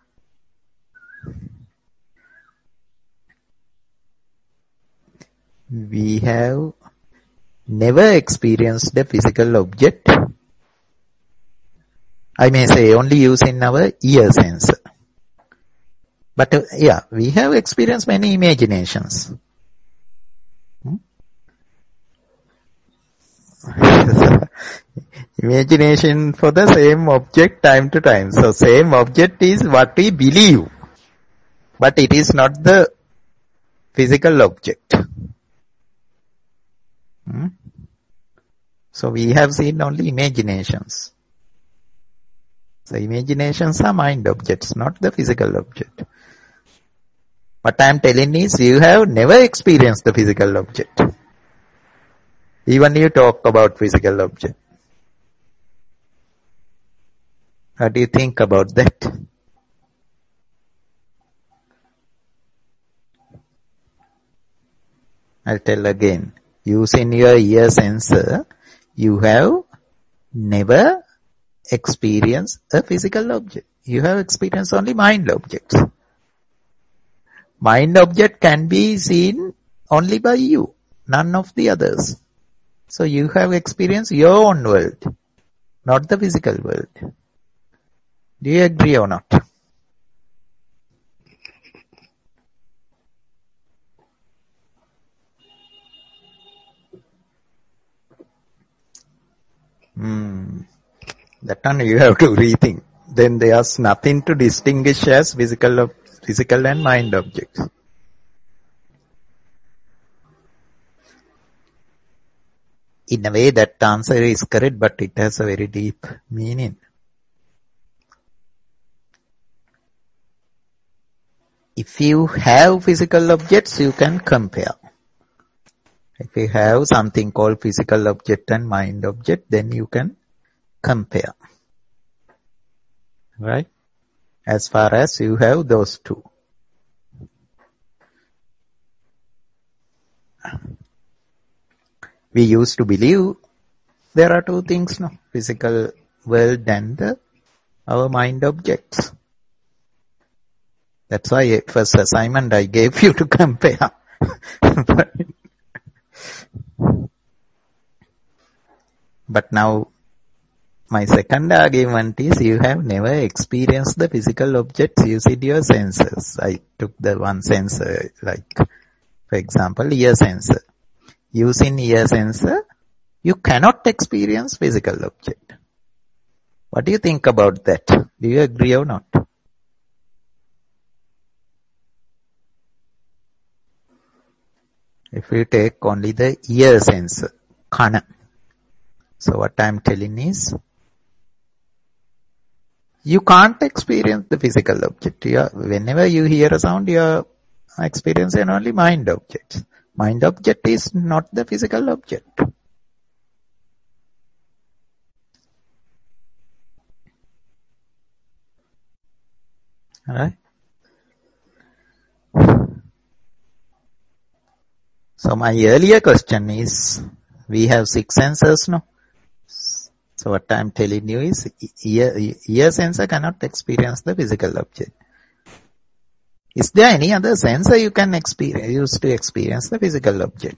Speaker 1: We have never experienced the physical object, I may say only using our ear sensor. But uh, yeah, we have experienced many imaginations. Hmm? Imagination for the same object time to time. So same object is what we believe, but it is not the physical object. Hmm? So we have seen only imaginations. So imaginations are mind objects, not the physical object. What I am telling is you have never experienced the physical object. Even you talk about physical object. How do you think about that? I'll tell again. Using your ear sensor, you have never experienced a physical object. You have experienced only mind objects. Mind object can be seen only by you, none of the others. So you have experienced your own world, not the physical world. Do you agree or not? Hmm. That one you have to rethink. Then there's nothing to distinguish as physical, physical and mind objects. In a way, that answer is correct, but it has a very deep meaning. If you have physical objects, you can compare. If you have something called physical object and mind object, then you can compare. Right? As far as you have those two. We used to believe there are two things, no? Physical world and the, our mind objects. That's why first assignment I gave you to compare. But now my second argument is you have never experienced the physical objects using your senses. I took the one sensor, like for example ear sensor. Using ear sensor, you cannot experience physical object. What do you think about that? Do you agree or not? If you take only the ear sensor, kana. So what I am telling is, you can't experience the physical object. You are, whenever you hear a sound, you are experiencing only mind objects. Mind object is not the physical object. Alright? So my earlier question is, we have six sensors, no? So what I am telling you is, ear, ear sensor cannot experience the physical object. Is there any other sensor you can experience, use to experience the physical object?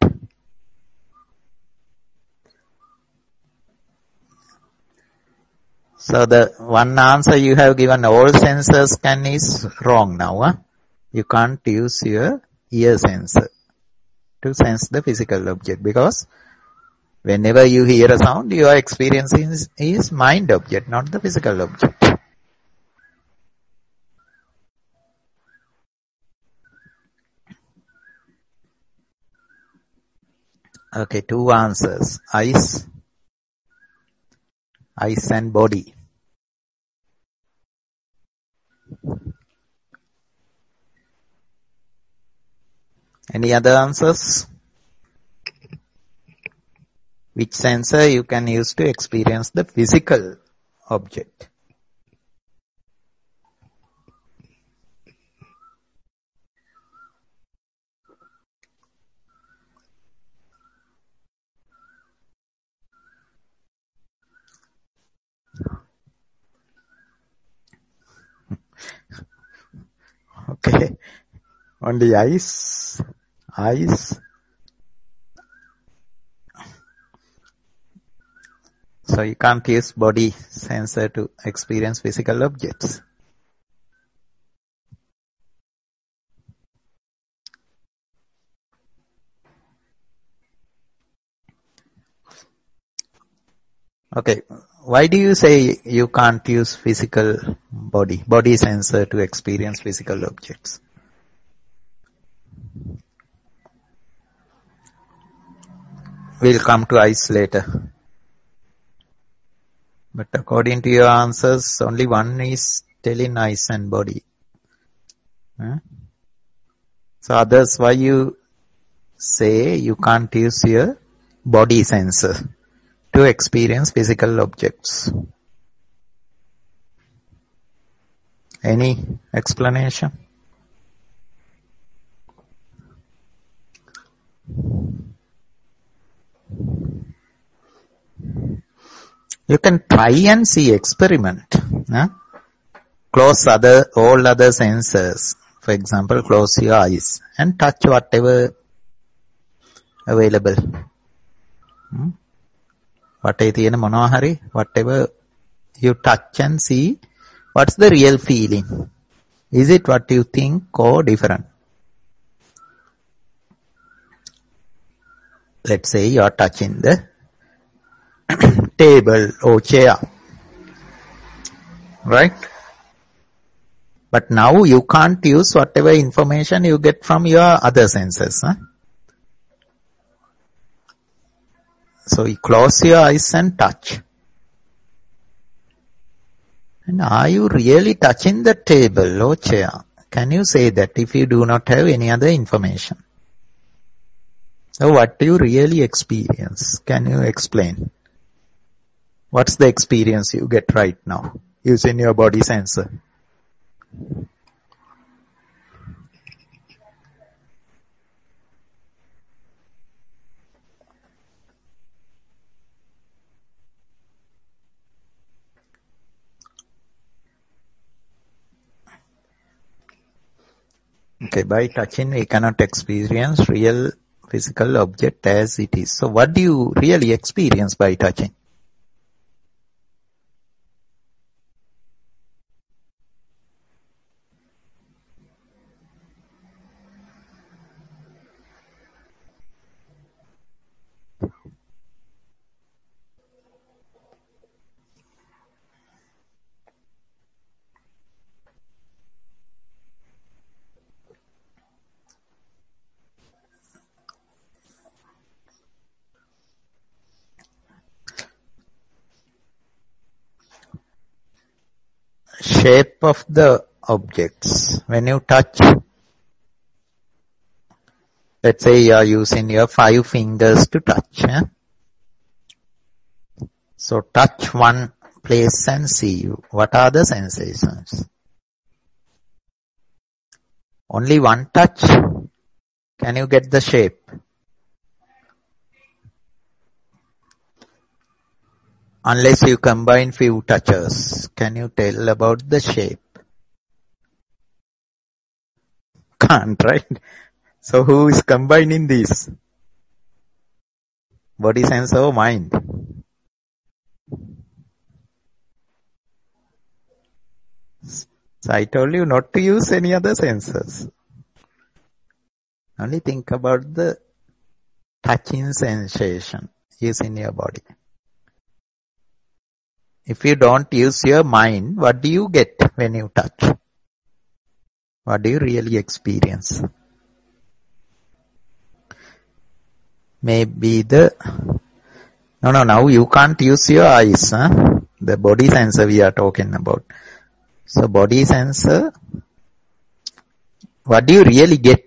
Speaker 1: So the one answer you have given, all sensors can, is wrong now. Huh? You can't use your ear sensor to sense the physical object, because whenever you hear a sound, you are experiencing is, is mind object, not the physical object. Okay, two answers. Eyes, eyes and body. Any other answers? Which sensor you can use to experience the physical object? Okay, only eyes, eyes. So you can't use body sensor to experience physical objects. Okay, why do you say you can't use physical body, body sensor to experience physical objects? we'll come to eyes later. But according to your answers, only one is telling eyes and body. Huh? So others, why you say you can't use your body sensor to experience physical objects? Any explanation? You can try and see, experiment. Huh? Close other all other senses. For example, close your eyes and touch whatever available. Hmm? Whatever you touch and see, what's the real feeling? Is it what you think or different? Let's say you are touching the table or chair, right? But now you can't use whatever information you get from your other senses. Huh? So you close your eyes and touch. And are you really touching the table or chair? Can you say that if you do not have any other information? So what do you really experience? Can you explain? What's the experience you get right now using your body sensor? Okay, by touching we cannot experience real physical object as it is. So what do you really experience by touching? Shape of the objects. When you touch, let's say you are using your five fingers to touch. Eh? So touch one place and see. What are the sensations? Only one touch. Can you get the shape? Unless you combine few touches, can you tell about the shape? Can't, right? So who is combining these? Body sense or mind? So I told you not to use any other senses. Only think about the touching sensation using your body. If you don't use your mind, what do you get when you touch? What do you really experience? Maybe the... No, no, now you can't use your eyes. Huh? The body sensor we are talking about. So body sensor, what do you really get?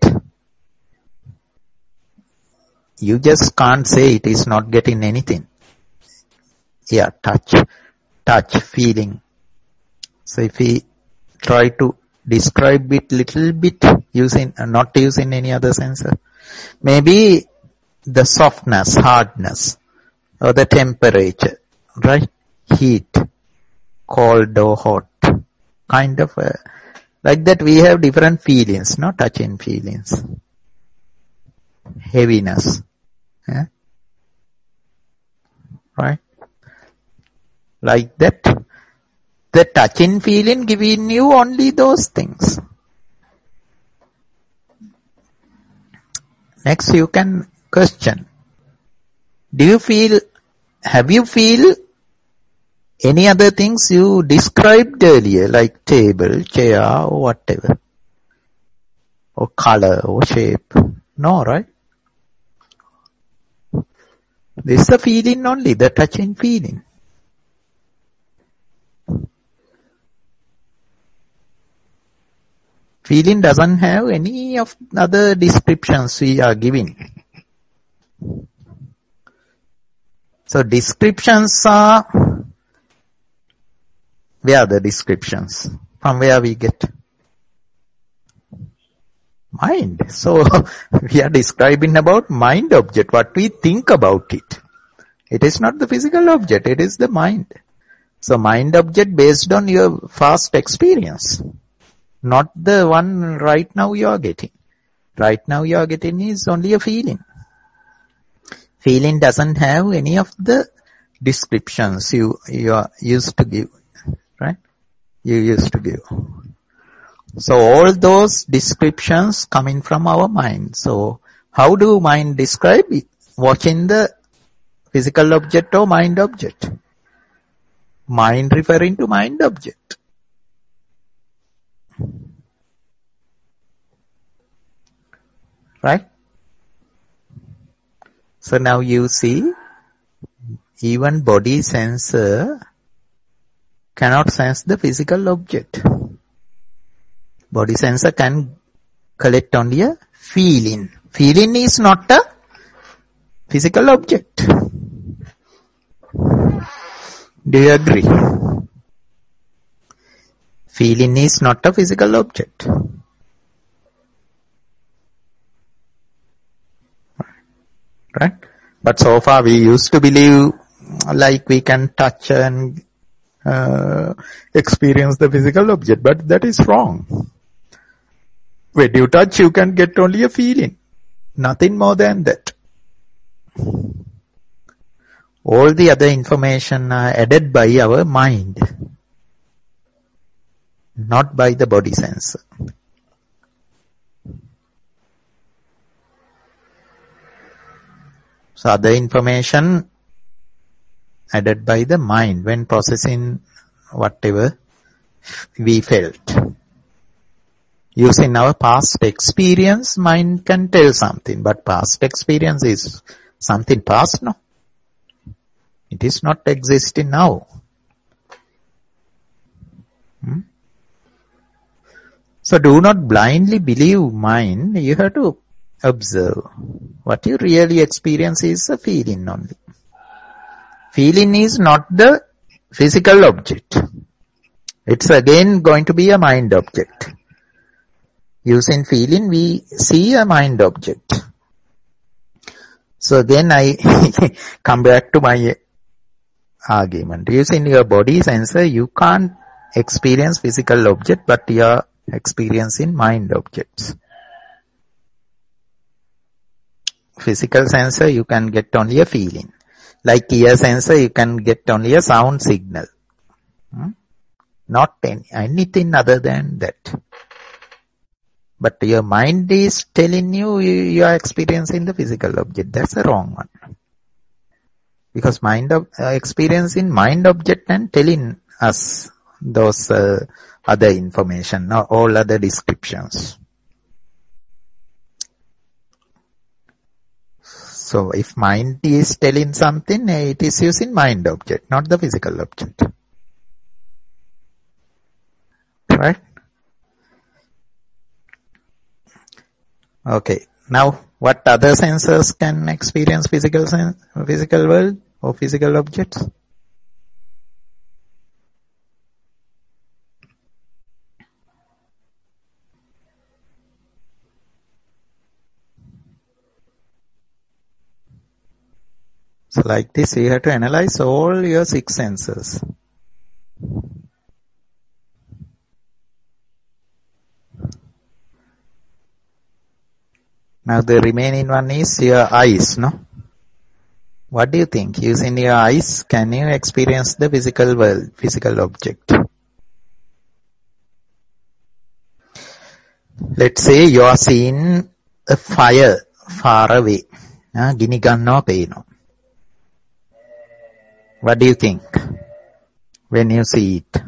Speaker 1: You just can't say it is not getting anything. Yeah, touch. Touch, feeling. So if we try to describe it little bit using, uh, not using any other sensor, maybe the softness, hardness, or the temperature, right? Heat, cold or hot, kind of uh, like that. We have different feelings, no touching feelings, heaviness, yeah? Right? Like that, the touching feeling giving you only those things. Next you can question. Do you feel, have you feel any other things you described earlier, like table, chair, or whatever? Or color, or shape? No, right? This is a feeling only, the touching feeling. Feeling doesn't have any of other descriptions we are giving. So descriptions are, where are the descriptions? From where we get? Mind. So we are describing about mind object, what we think about it. It is not the physical object, it is the mind. So mind object based on your past experience, not the one right now you are getting. Right now you are getting is only a feeling. Feeling doesn't have any of the descriptions you, you are used to give, right? You used to give. So all those descriptions coming from our mind. So how do mind describe it? Watching the physical object or mind object. Mind referring to mind object. Right? So now you see, even body sensor cannot sense the physical object. Body sensor can collect only a feeling. Feeling is not a physical object. Do you agree? Feeling is not a physical object. Right? But so far we used to believe like we can touch and uh, experience the physical object, but that is wrong. When you touch, you can get only a feeling. Nothing more than that. All the other information are added by our mind, not by the body sensor. So other information added by the mind when processing whatever we felt. Using our past experience, mind can tell something, but past experience is something past, no? It is not existing now. Hmm? So do not blindly believe mind. You have to observe. What you really experience is a feeling only. Feeling is not the physical object. It's again going to be a mind object. Using feeling, we see a mind object. So again, I come back to my argument. Using your body sensor, you can't experience physical object, but you are experiencing mind objects. Physical sensor, you can get only a feeling. Like ear sensor, you can get only a sound signal. Hmm? Not any, anything other than that. But your mind is telling you, you you are experiencing the physical object. That's a wrong one. Because mind of, uh, experiencing mind object and telling us those uh, other information, not all other descriptions. So if mind is telling something, it is using mind object, not the physical object. Right? Okay. Now, what other sensors can experience physical sen- physical world or physical objects? So like this, you have to analyze all your six senses. Now the remaining one is your eyes, no? What do you think? Using your eyes, can you experience the physical world, physical object? Let's say you are seeing a fire far away. Ah, gini gannawa peyano. What do you think when you see it?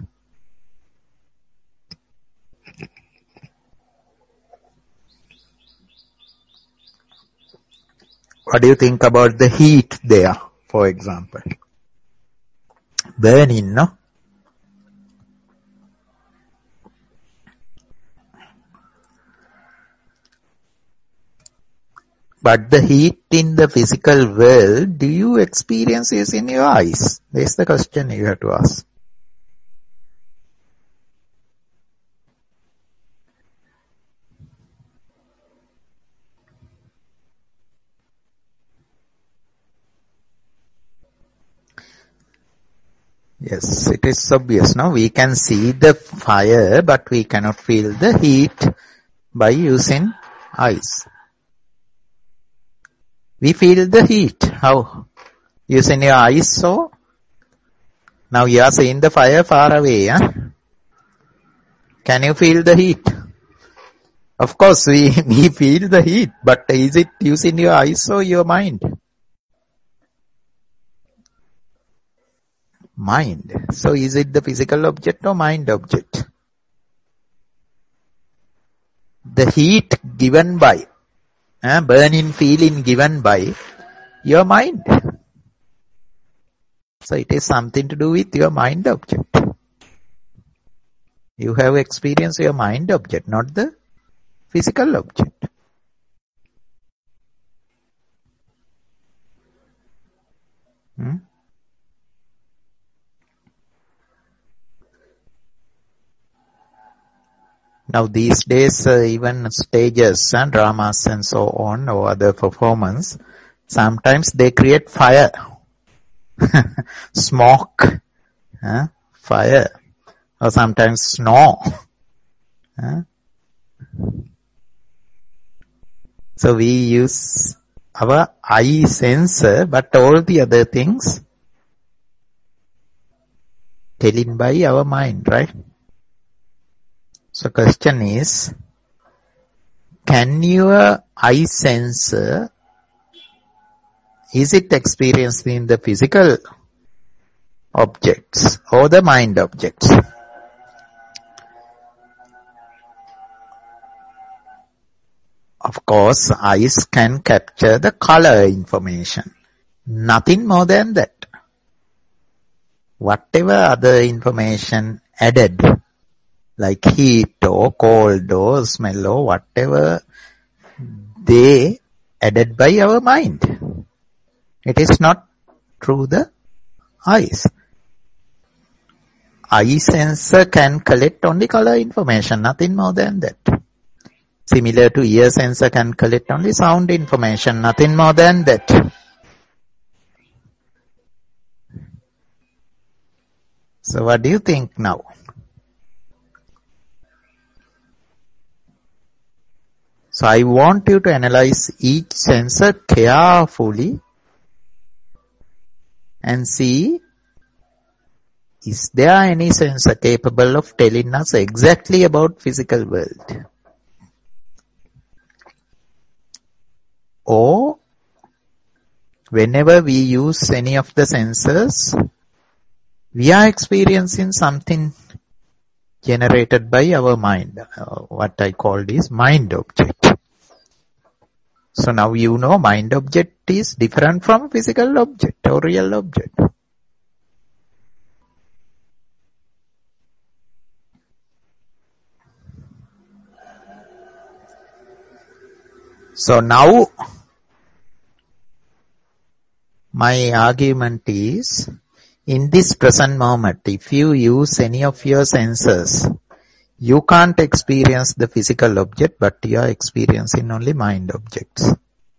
Speaker 1: What do you think about the heat there, for example? Burning, no? But the heat in the physical world, do you experience it in your eyes? That's the question you have to ask. Yes, it is obvious. Now we can see the fire, but we cannot feel the heat by using eyes. We feel the heat. How? Using your eyes, so? Now you are seeing the fire far away. Huh? Can you feel the heat? Of course, we, we feel the heat, but is it using your eyes or your mind? Mind. So is it the physical object or mind object? The heat given by, uh, burning feeling given by your mind. So it is something to do with your mind object. You have experienced your mind object, not the physical object. Hmm? Now these days, uh, even stages and dramas and so on, or other performance, sometimes they create fire, smoke, uh, fire, or sometimes snow. Uh. So we use our eye sensor, but all the other things telling by our mind, right? So question is, can your eye sensor, is it experienced in the physical objects or the mind objects? Of course, eyes can capture the color information. Nothing more than that. Whatever other information added, like heat or cold or smell or whatever, they added by our mind. It is not through the eyes. Eye sensor can collect only color information, nothing more than that. Similar to ear sensor can collect only sound information, nothing more than that. So what do you think now? So I want you to analyze each sensor carefully and see, is there any sensor capable of telling us exactly about physical world? Or whenever we use any of the sensors, we are experiencing something generated by our mind. Uh, what I called is mind object. So now you know mind object is different from physical object or real object. So now my argument is, in this present moment, if you use any of your senses, you can't experience the physical object, but you are experiencing only mind objects.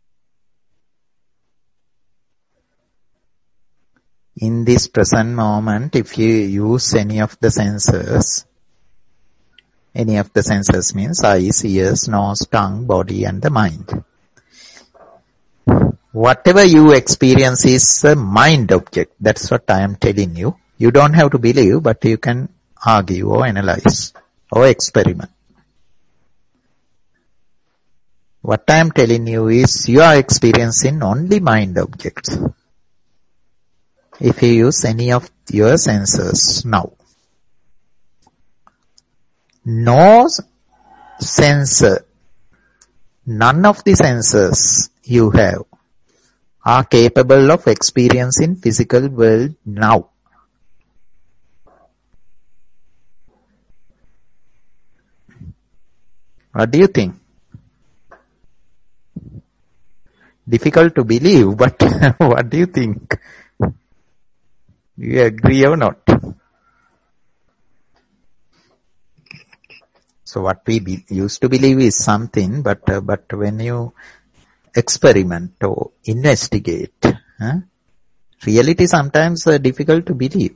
Speaker 1: In this present moment, if you use any of the senses, any of the senses means eyes, ears, nose, tongue, body and the mind. Whatever you experience is a mind object. That's what I am telling you. You don't have to believe, but you can argue or analyze or experiment. What I am telling you is you are experiencing only mind objects. If you use any of your senses now. No sensor, none of the senses you have are capable of experiencing physical world now? What do you think? Difficult to believe, but what do you think? Do you agree or not? So what we be, used to believe is something, but uh, but when you experiment or investigate, huh, reality sometimes uh, difficult to believe.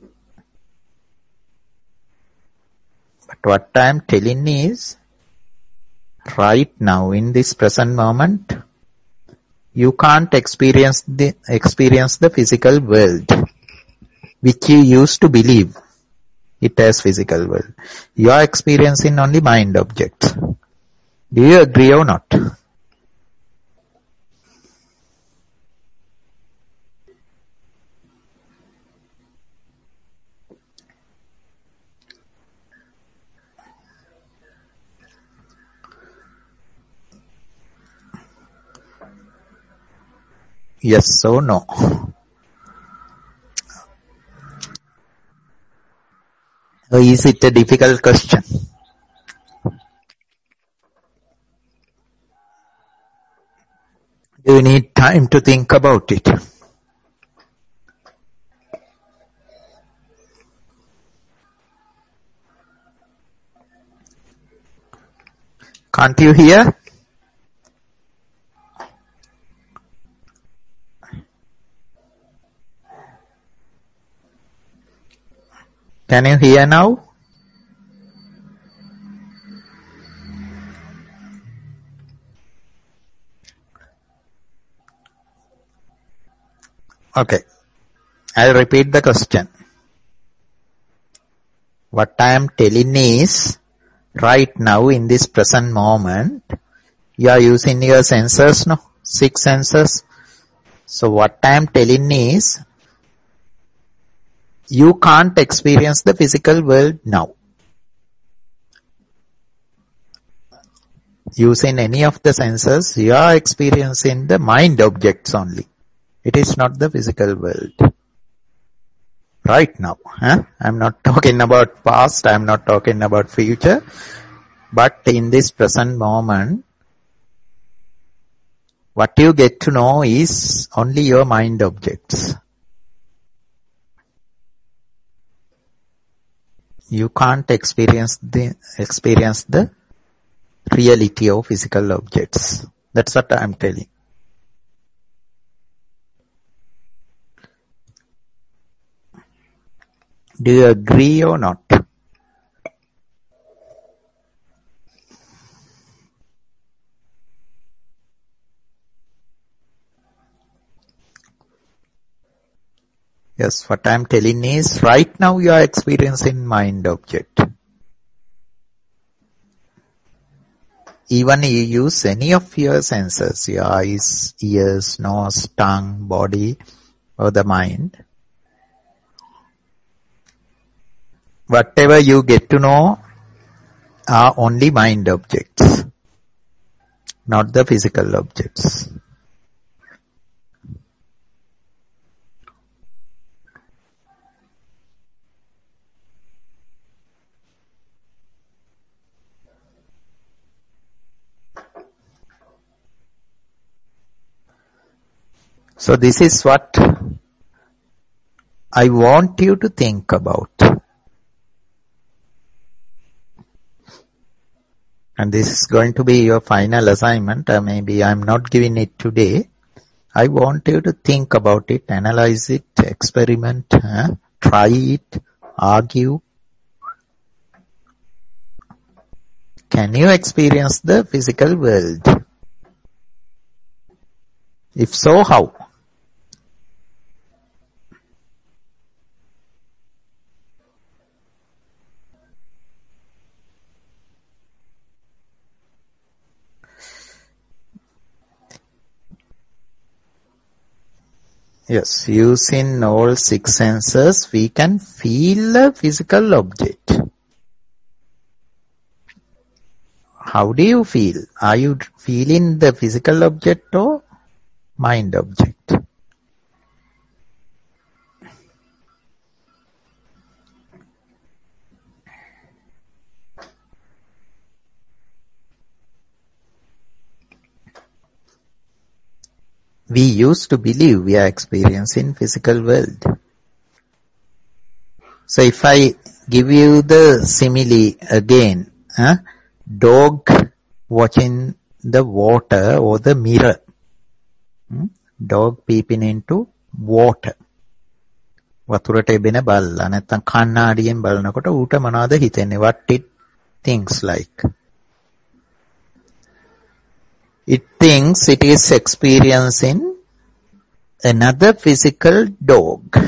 Speaker 1: But what I am telling is, right now in this present moment, you can't experience the experience the physical world, which you used to believe it as physical world. You are experiencing only mind objects. Do you agree or not? Yes or no? Or is it a difficult question? Do you need time to think about it? Can't you hear? Can you hear now? Okay. I'll repeat the question. What I am telling is, right now in this present moment, you are using your sensors, no? Six sensors. So what I am telling is, you can't experience the physical world now. Using any of the senses, you are experiencing the mind objects only. It is not the physical world. Right now. Huh? I'm not talking about past, I'm not talking about future. But in this present moment, what you get to know is only your mind objects. You can't experience the, experience the reality of physical objects. That's what I'm telling. Do you agree or not? Yes, what I'm telling is, right now you are experiencing mind object. Even you use any of your senses, your eyes, ears, nose, tongue, body, or the mind. Whatever you get to know are only mind objects, not the physical objects. So this is what I want you to think about. And this is going to be your final assignment. Uh, maybe I'm not giving it today. I want you to think about it, analyze it, experiment, uh, try it, argue. Can you experience the physical world? If so, how? Yes, using all six senses, we can feel a physical object. How do you feel? Are you feeling the physical object or mind object? we used to believe we are experiencing physical world. So if I give you the simile again, huh? Dog watching the water or the mirror. Hmm? Dog peeping into water. වතුරට එබෙන බල්ලා නැත්නම් කණ්ණාඩියෙන් බලනකොට ඌට මොනවද හිතෙන්නේ? What it thinks like? It thinks it is experiencing another physical dog.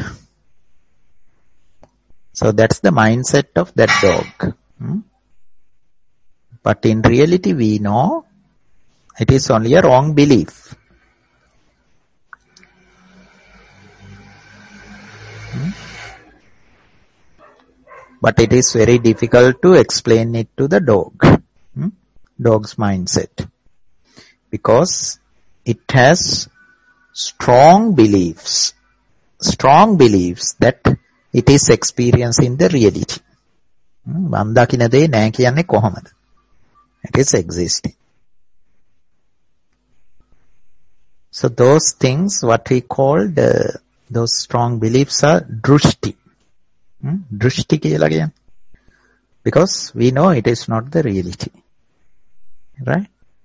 Speaker 1: So that's the mindset of that dog. Hmm? But in reality we know it is only a wrong belief. Hmm? But it is very difficult to explain it to the dog. Hmm? Dog's mindset. Because it has strong beliefs. Strong beliefs that it is experiencing the reality. මන් දකින දේ නෑ කියන්නේ කොහොමද? It is existing. So those things, what we called, uh, those strong beliefs are drushti. Hmm? Drushti කියලා කියන්නේ. Because we know it is not the reality. Right?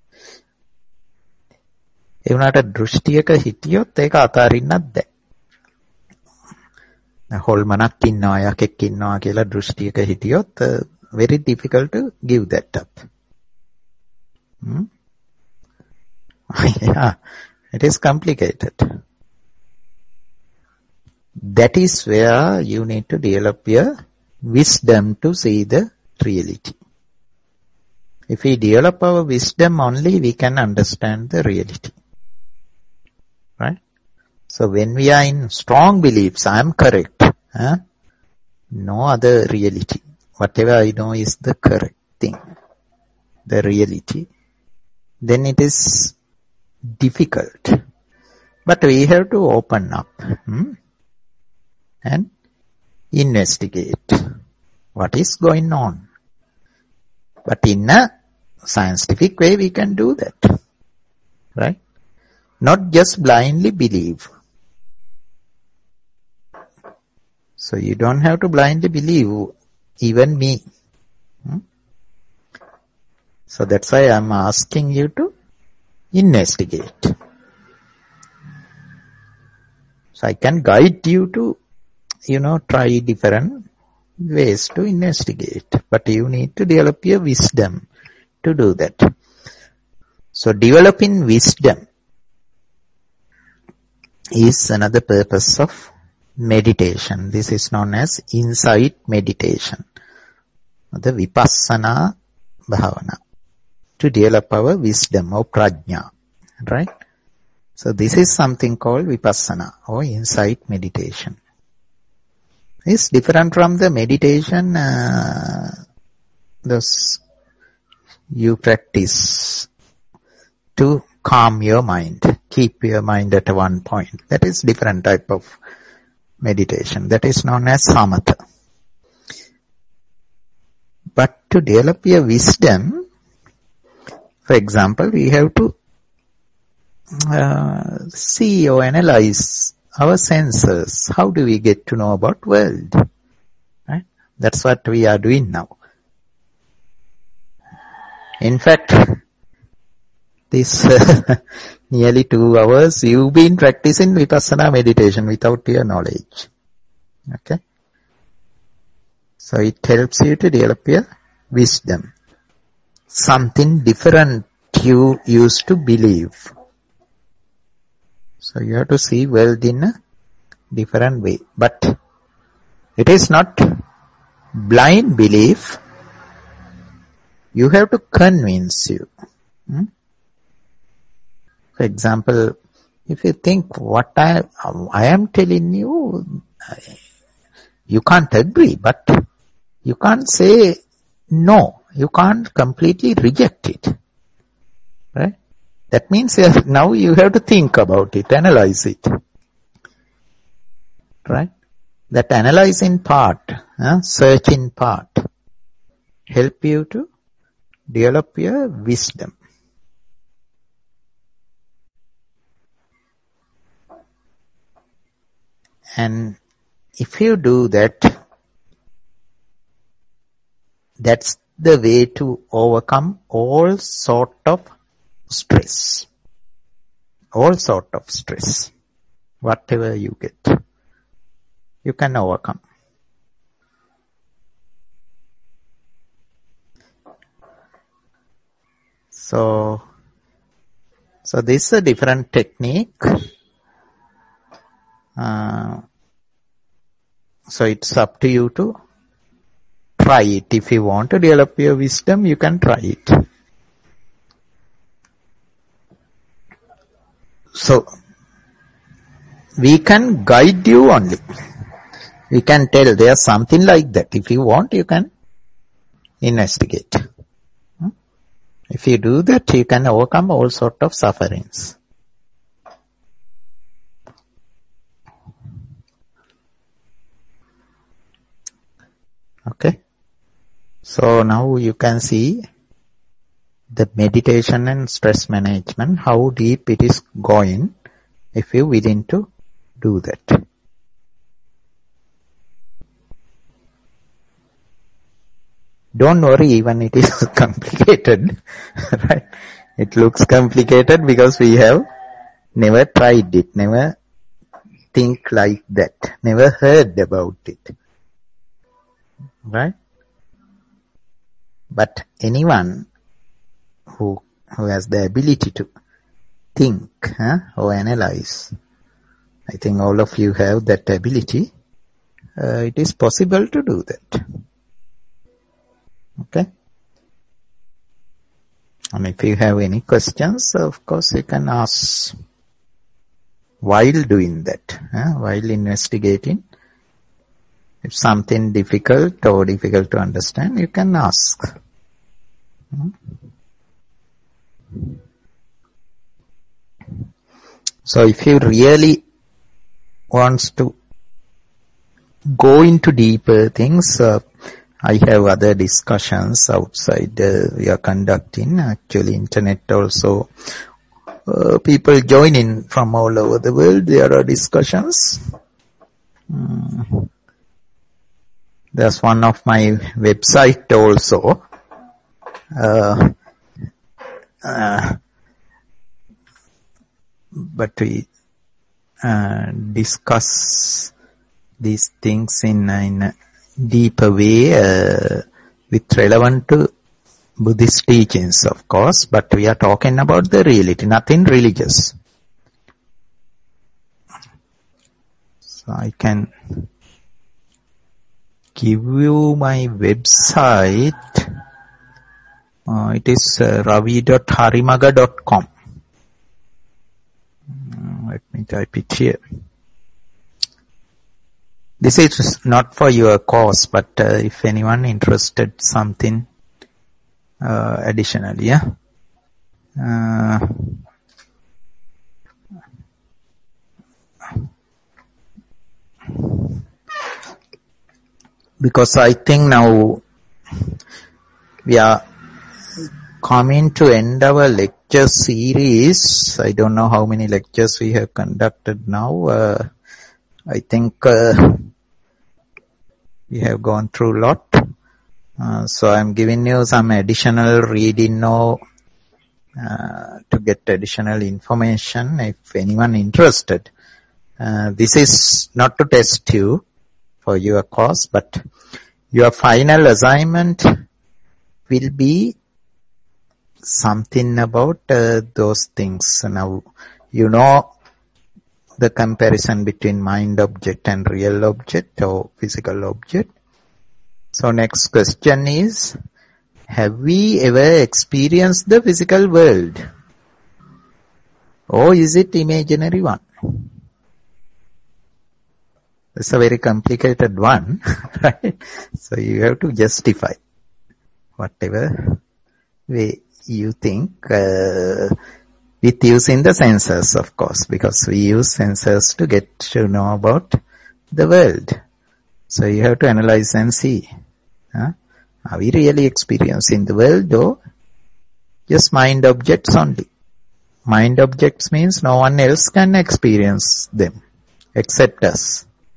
Speaker 1: ඒ වුණාට දෘෂ්ටියක හිටියොත් ඒක අතාරින්නත් බෑ. හොල්මනක් ඉන්නවා යකෙක් ඉන්නවා කියලා දෘෂ්ටියක හිටියොත් uh, very difficult to give that up. Hmm? Yeah, it is complicated. That is where you need to develop your wisdom to see the reality. If we develop our wisdom only, we can understand the reality. Right? So when we are in strong beliefs, I am correct. Huh? No other reality. Whatever I know is the correct thing. The reality. Then it is difficult. But we have to open up hmm? and investigate what is going on. But in a scientific way, we can do that. Right? Not just blindly believe. So you don't have to blindly believe, even me. Hmm? So that's why I'm asking you to investigate. So I can guide you to, you know, try different ways to investigate. But you need to develop your wisdom to do that. So developing wisdom is another purpose of meditation. This is known as insight meditation. The vipassana bhavana. To develop our wisdom or prajna. Right? So this is something called vipassana or insight meditation. It's different from the meditation uh, those you practice to calm your mind, keep your mind at one point. That is different type of meditation. That is known as samatha. But to develop your wisdom, for example, we have to uh, see or analyze our senses. How do we get to know about world? Right? That's what we are doing now. In fact, this uh, nearly two hours, you've been practicing vipassana meditation without your knowledge. Okay? So it helps you to develop your wisdom. Something different you used to believe. So you have to see world in a different way. But it is not blind belief. You have to convince you. Hmm? For example, if you think what I, I am telling you, you can't agree, but you can't say no. You can't completely reject it. Right? That means now you have to think about it, analyze it. Right? That analyzing part, uh, searching part, help you to develop your wisdom. And if you do that, that's the way to overcome all sort of stress. All sort of stress. Whatever you get, you can overcome. So, so this is a different technique. Uh, so it's up to you to try it. If you want to develop your wisdom, you can try it. So, we can guide you only. We can tell there's something like that. If you want, you can investigate. If you do that, you can overcome all sort of sufferings. Okay. So now you can see the meditation and stress management, how deep it is going if you're willing to do that. Don't worry, even it is complicated, right? It looks complicated because we have never tried it, never think like that, never heard about it, right? But anyone who who has the ability to think huh, or analyze, I think all of you have that ability. Uh, it is possible to do that. Okay? And if you have any questions, of course you can ask while doing that, huh, while investigating. If something difficult or difficult to understand, you can ask. Hmm? So if you really wants to go into deeper things, uh, I have other discussions outside uh, we are conducting. Actually, internet also, uh, people join in from all over the world. There are discussions. Mm. There's one of my website also. Uh, uh, but we uh, discuss these things in, in a deeper way uh, with relevant to Buddhist teachings, of course, but we are talking about the reality, nothing religious. So I can give you my website. Uh, it is uh, ravi dot harimaga dot com. Uh, let me type it here. This is not for your course, but uh, if anyone interested something uh, additionally, yeah. Uh, because I think now we are coming to end our lecture series. I don't know how many lectures we have conducted now. Uh, I think uh, we have gone through a lot. Uh, so I'm giving you some additional reading now uh, to get additional information if anyone interested. Uh, this is not to test you for your course, but your final assignment will be something about uh, those things. Now, you know the comparison between mind object and real object or physical object. So next question is, have we ever experienced the physical world? Or is it imaginary one? It's a very complicated one, right? So you have to justify whatever way you think, uh, with using the senses, of course, because we use senses to get to know about the world. So you have to analyze and see, huh? Are we really experiencing the world or just mind objects only? Mind objects means no one else can experience them except us.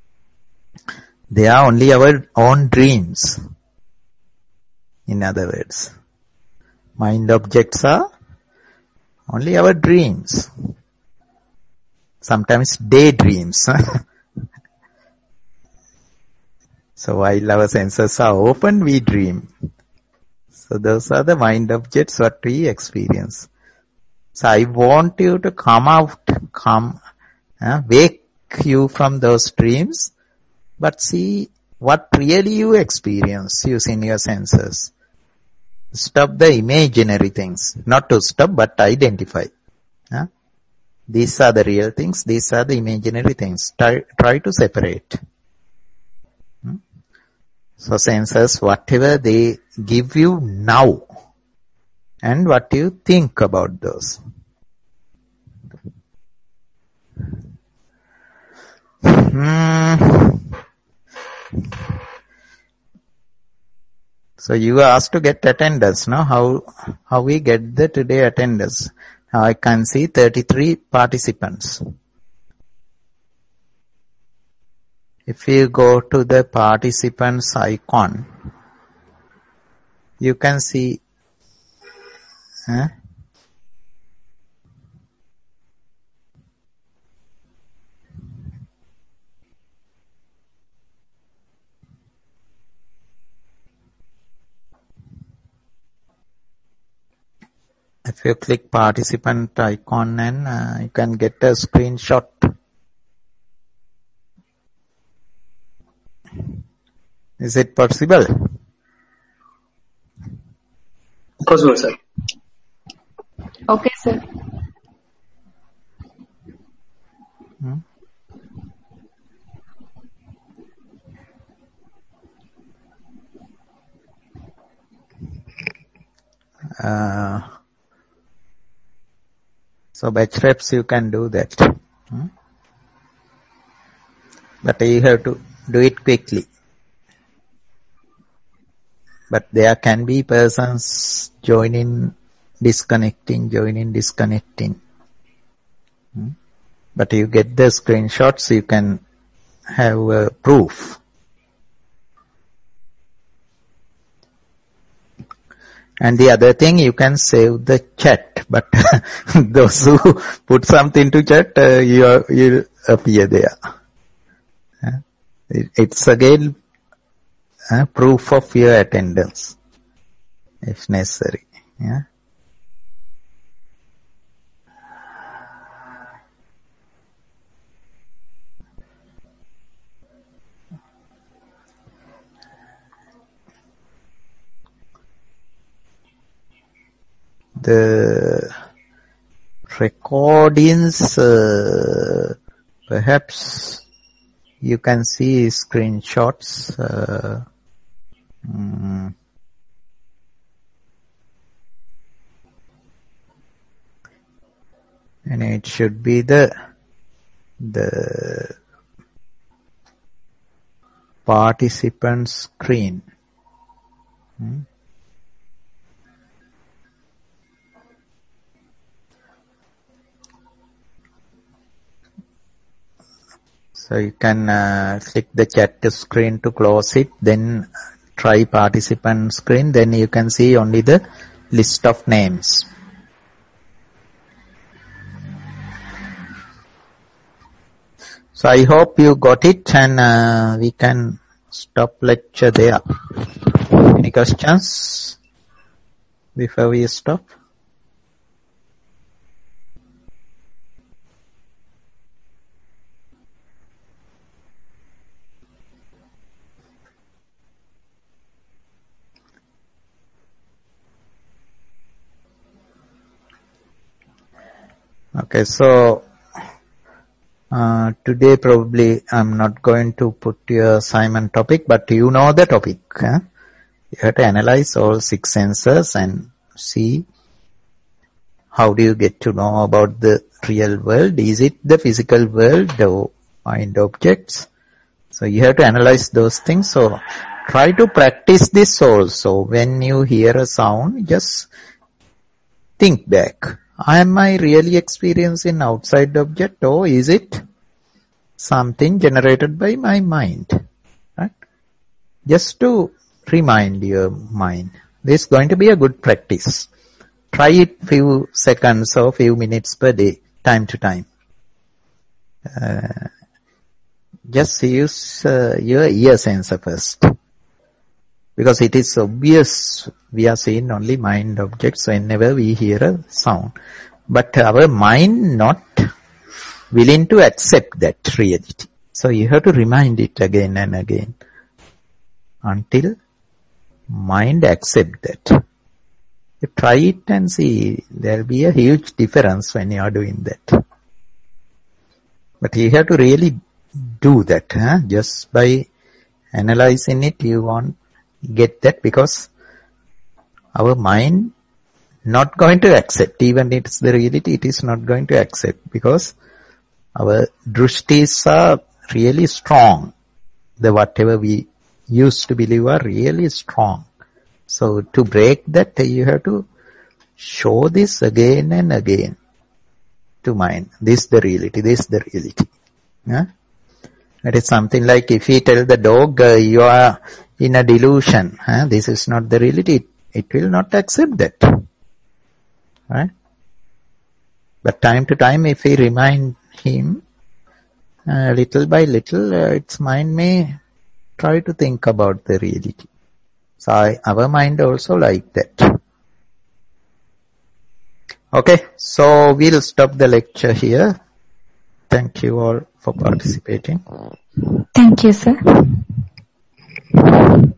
Speaker 1: They are only our own dreams. In other words, mind objects are only our dreams. Sometimes daydreams. So while our senses are open, we dream. So those are the mind objects what we experience. So I want you to come out, come, uh, wake you from those dreams, but see what really you experience using your senses. Stop the imaginary things. Not to stop, but identify. Uh, these are the real things, these are the imaginary things. Try, try to separate. Hmm? So senses, whatever they give you now, and what you think about those. Hmm. So you are asked to get attendance, no? How, how we get the today attendance? Now I can see thirty-three participants. If you go to the participants icon, you can see, huh? If you click participant icon, and uh, you can get a screenshot. Is it possible?
Speaker 2: Possible, sir.
Speaker 3: Okay, sir.
Speaker 1: Hmm? Uh, so batch reps you can do that. Hmm? But you have to do it quickly. But there can be persons joining, disconnecting, joining, disconnecting. Hmm? But you get the screenshots, you can have uh, proof. And the other thing, you can save the chat. But those who put something to chat, uh, you, are, you appear there. Uh, it, it's again uh, proof of your attendance, if necessary. Yeah. The recordings, uh, perhaps you can see screenshots. Uh, mm, and it should be the the participant screen. Hmm? So you can uh, click the chat screen to close it, then try participant screen, then you can see only the list of names. So I hope you got it, and uh, we can stop lecture there. Any questions before we stop? Okay, so uh, today probably I'm not going to put your assignment topic, but you know the topic. Huh? You have to analyze all six senses and see how do you get to know about the real world. Is it the physical world or mind objects? So you have to analyze those things. So try to practice this also. When you hear a sound, just think back. Am I really experiencing outside object, or is it something generated by my mind? just to remind your mind. This is going to be a good practice. Try it few seconds or few minutes per day, time to time. Uh, just use uh, your ear sensor first. Because it is obvious we are seeing only mind objects whenever we hear a sound. But our mind not willing to accept that reality. So you have to remind it again and again until mind accept that. You try it and see, there will be a huge difference when you are doing that. But you have to really do that. Huh? Just by analyzing it, you won't get that, because our mind not going to accept. Even if it's the reality, it is not going to accept, because our drishtis are really strong. The whatever we used to believe are really strong. So to break that, you have to show this again and again to mind. This is the reality, this is the reality. Yeah? It is something like if we tell the dog, uh, you are in a delusion, huh? This is not the reality, it, it will not accept that. Right? But time to time, if we remind him, uh, little by little, uh, its mind may try to think about the reality. So I, our mind also like that. Okay, so we'll stop the lecture here. Thank you all for participating.
Speaker 3: Thank you, sir.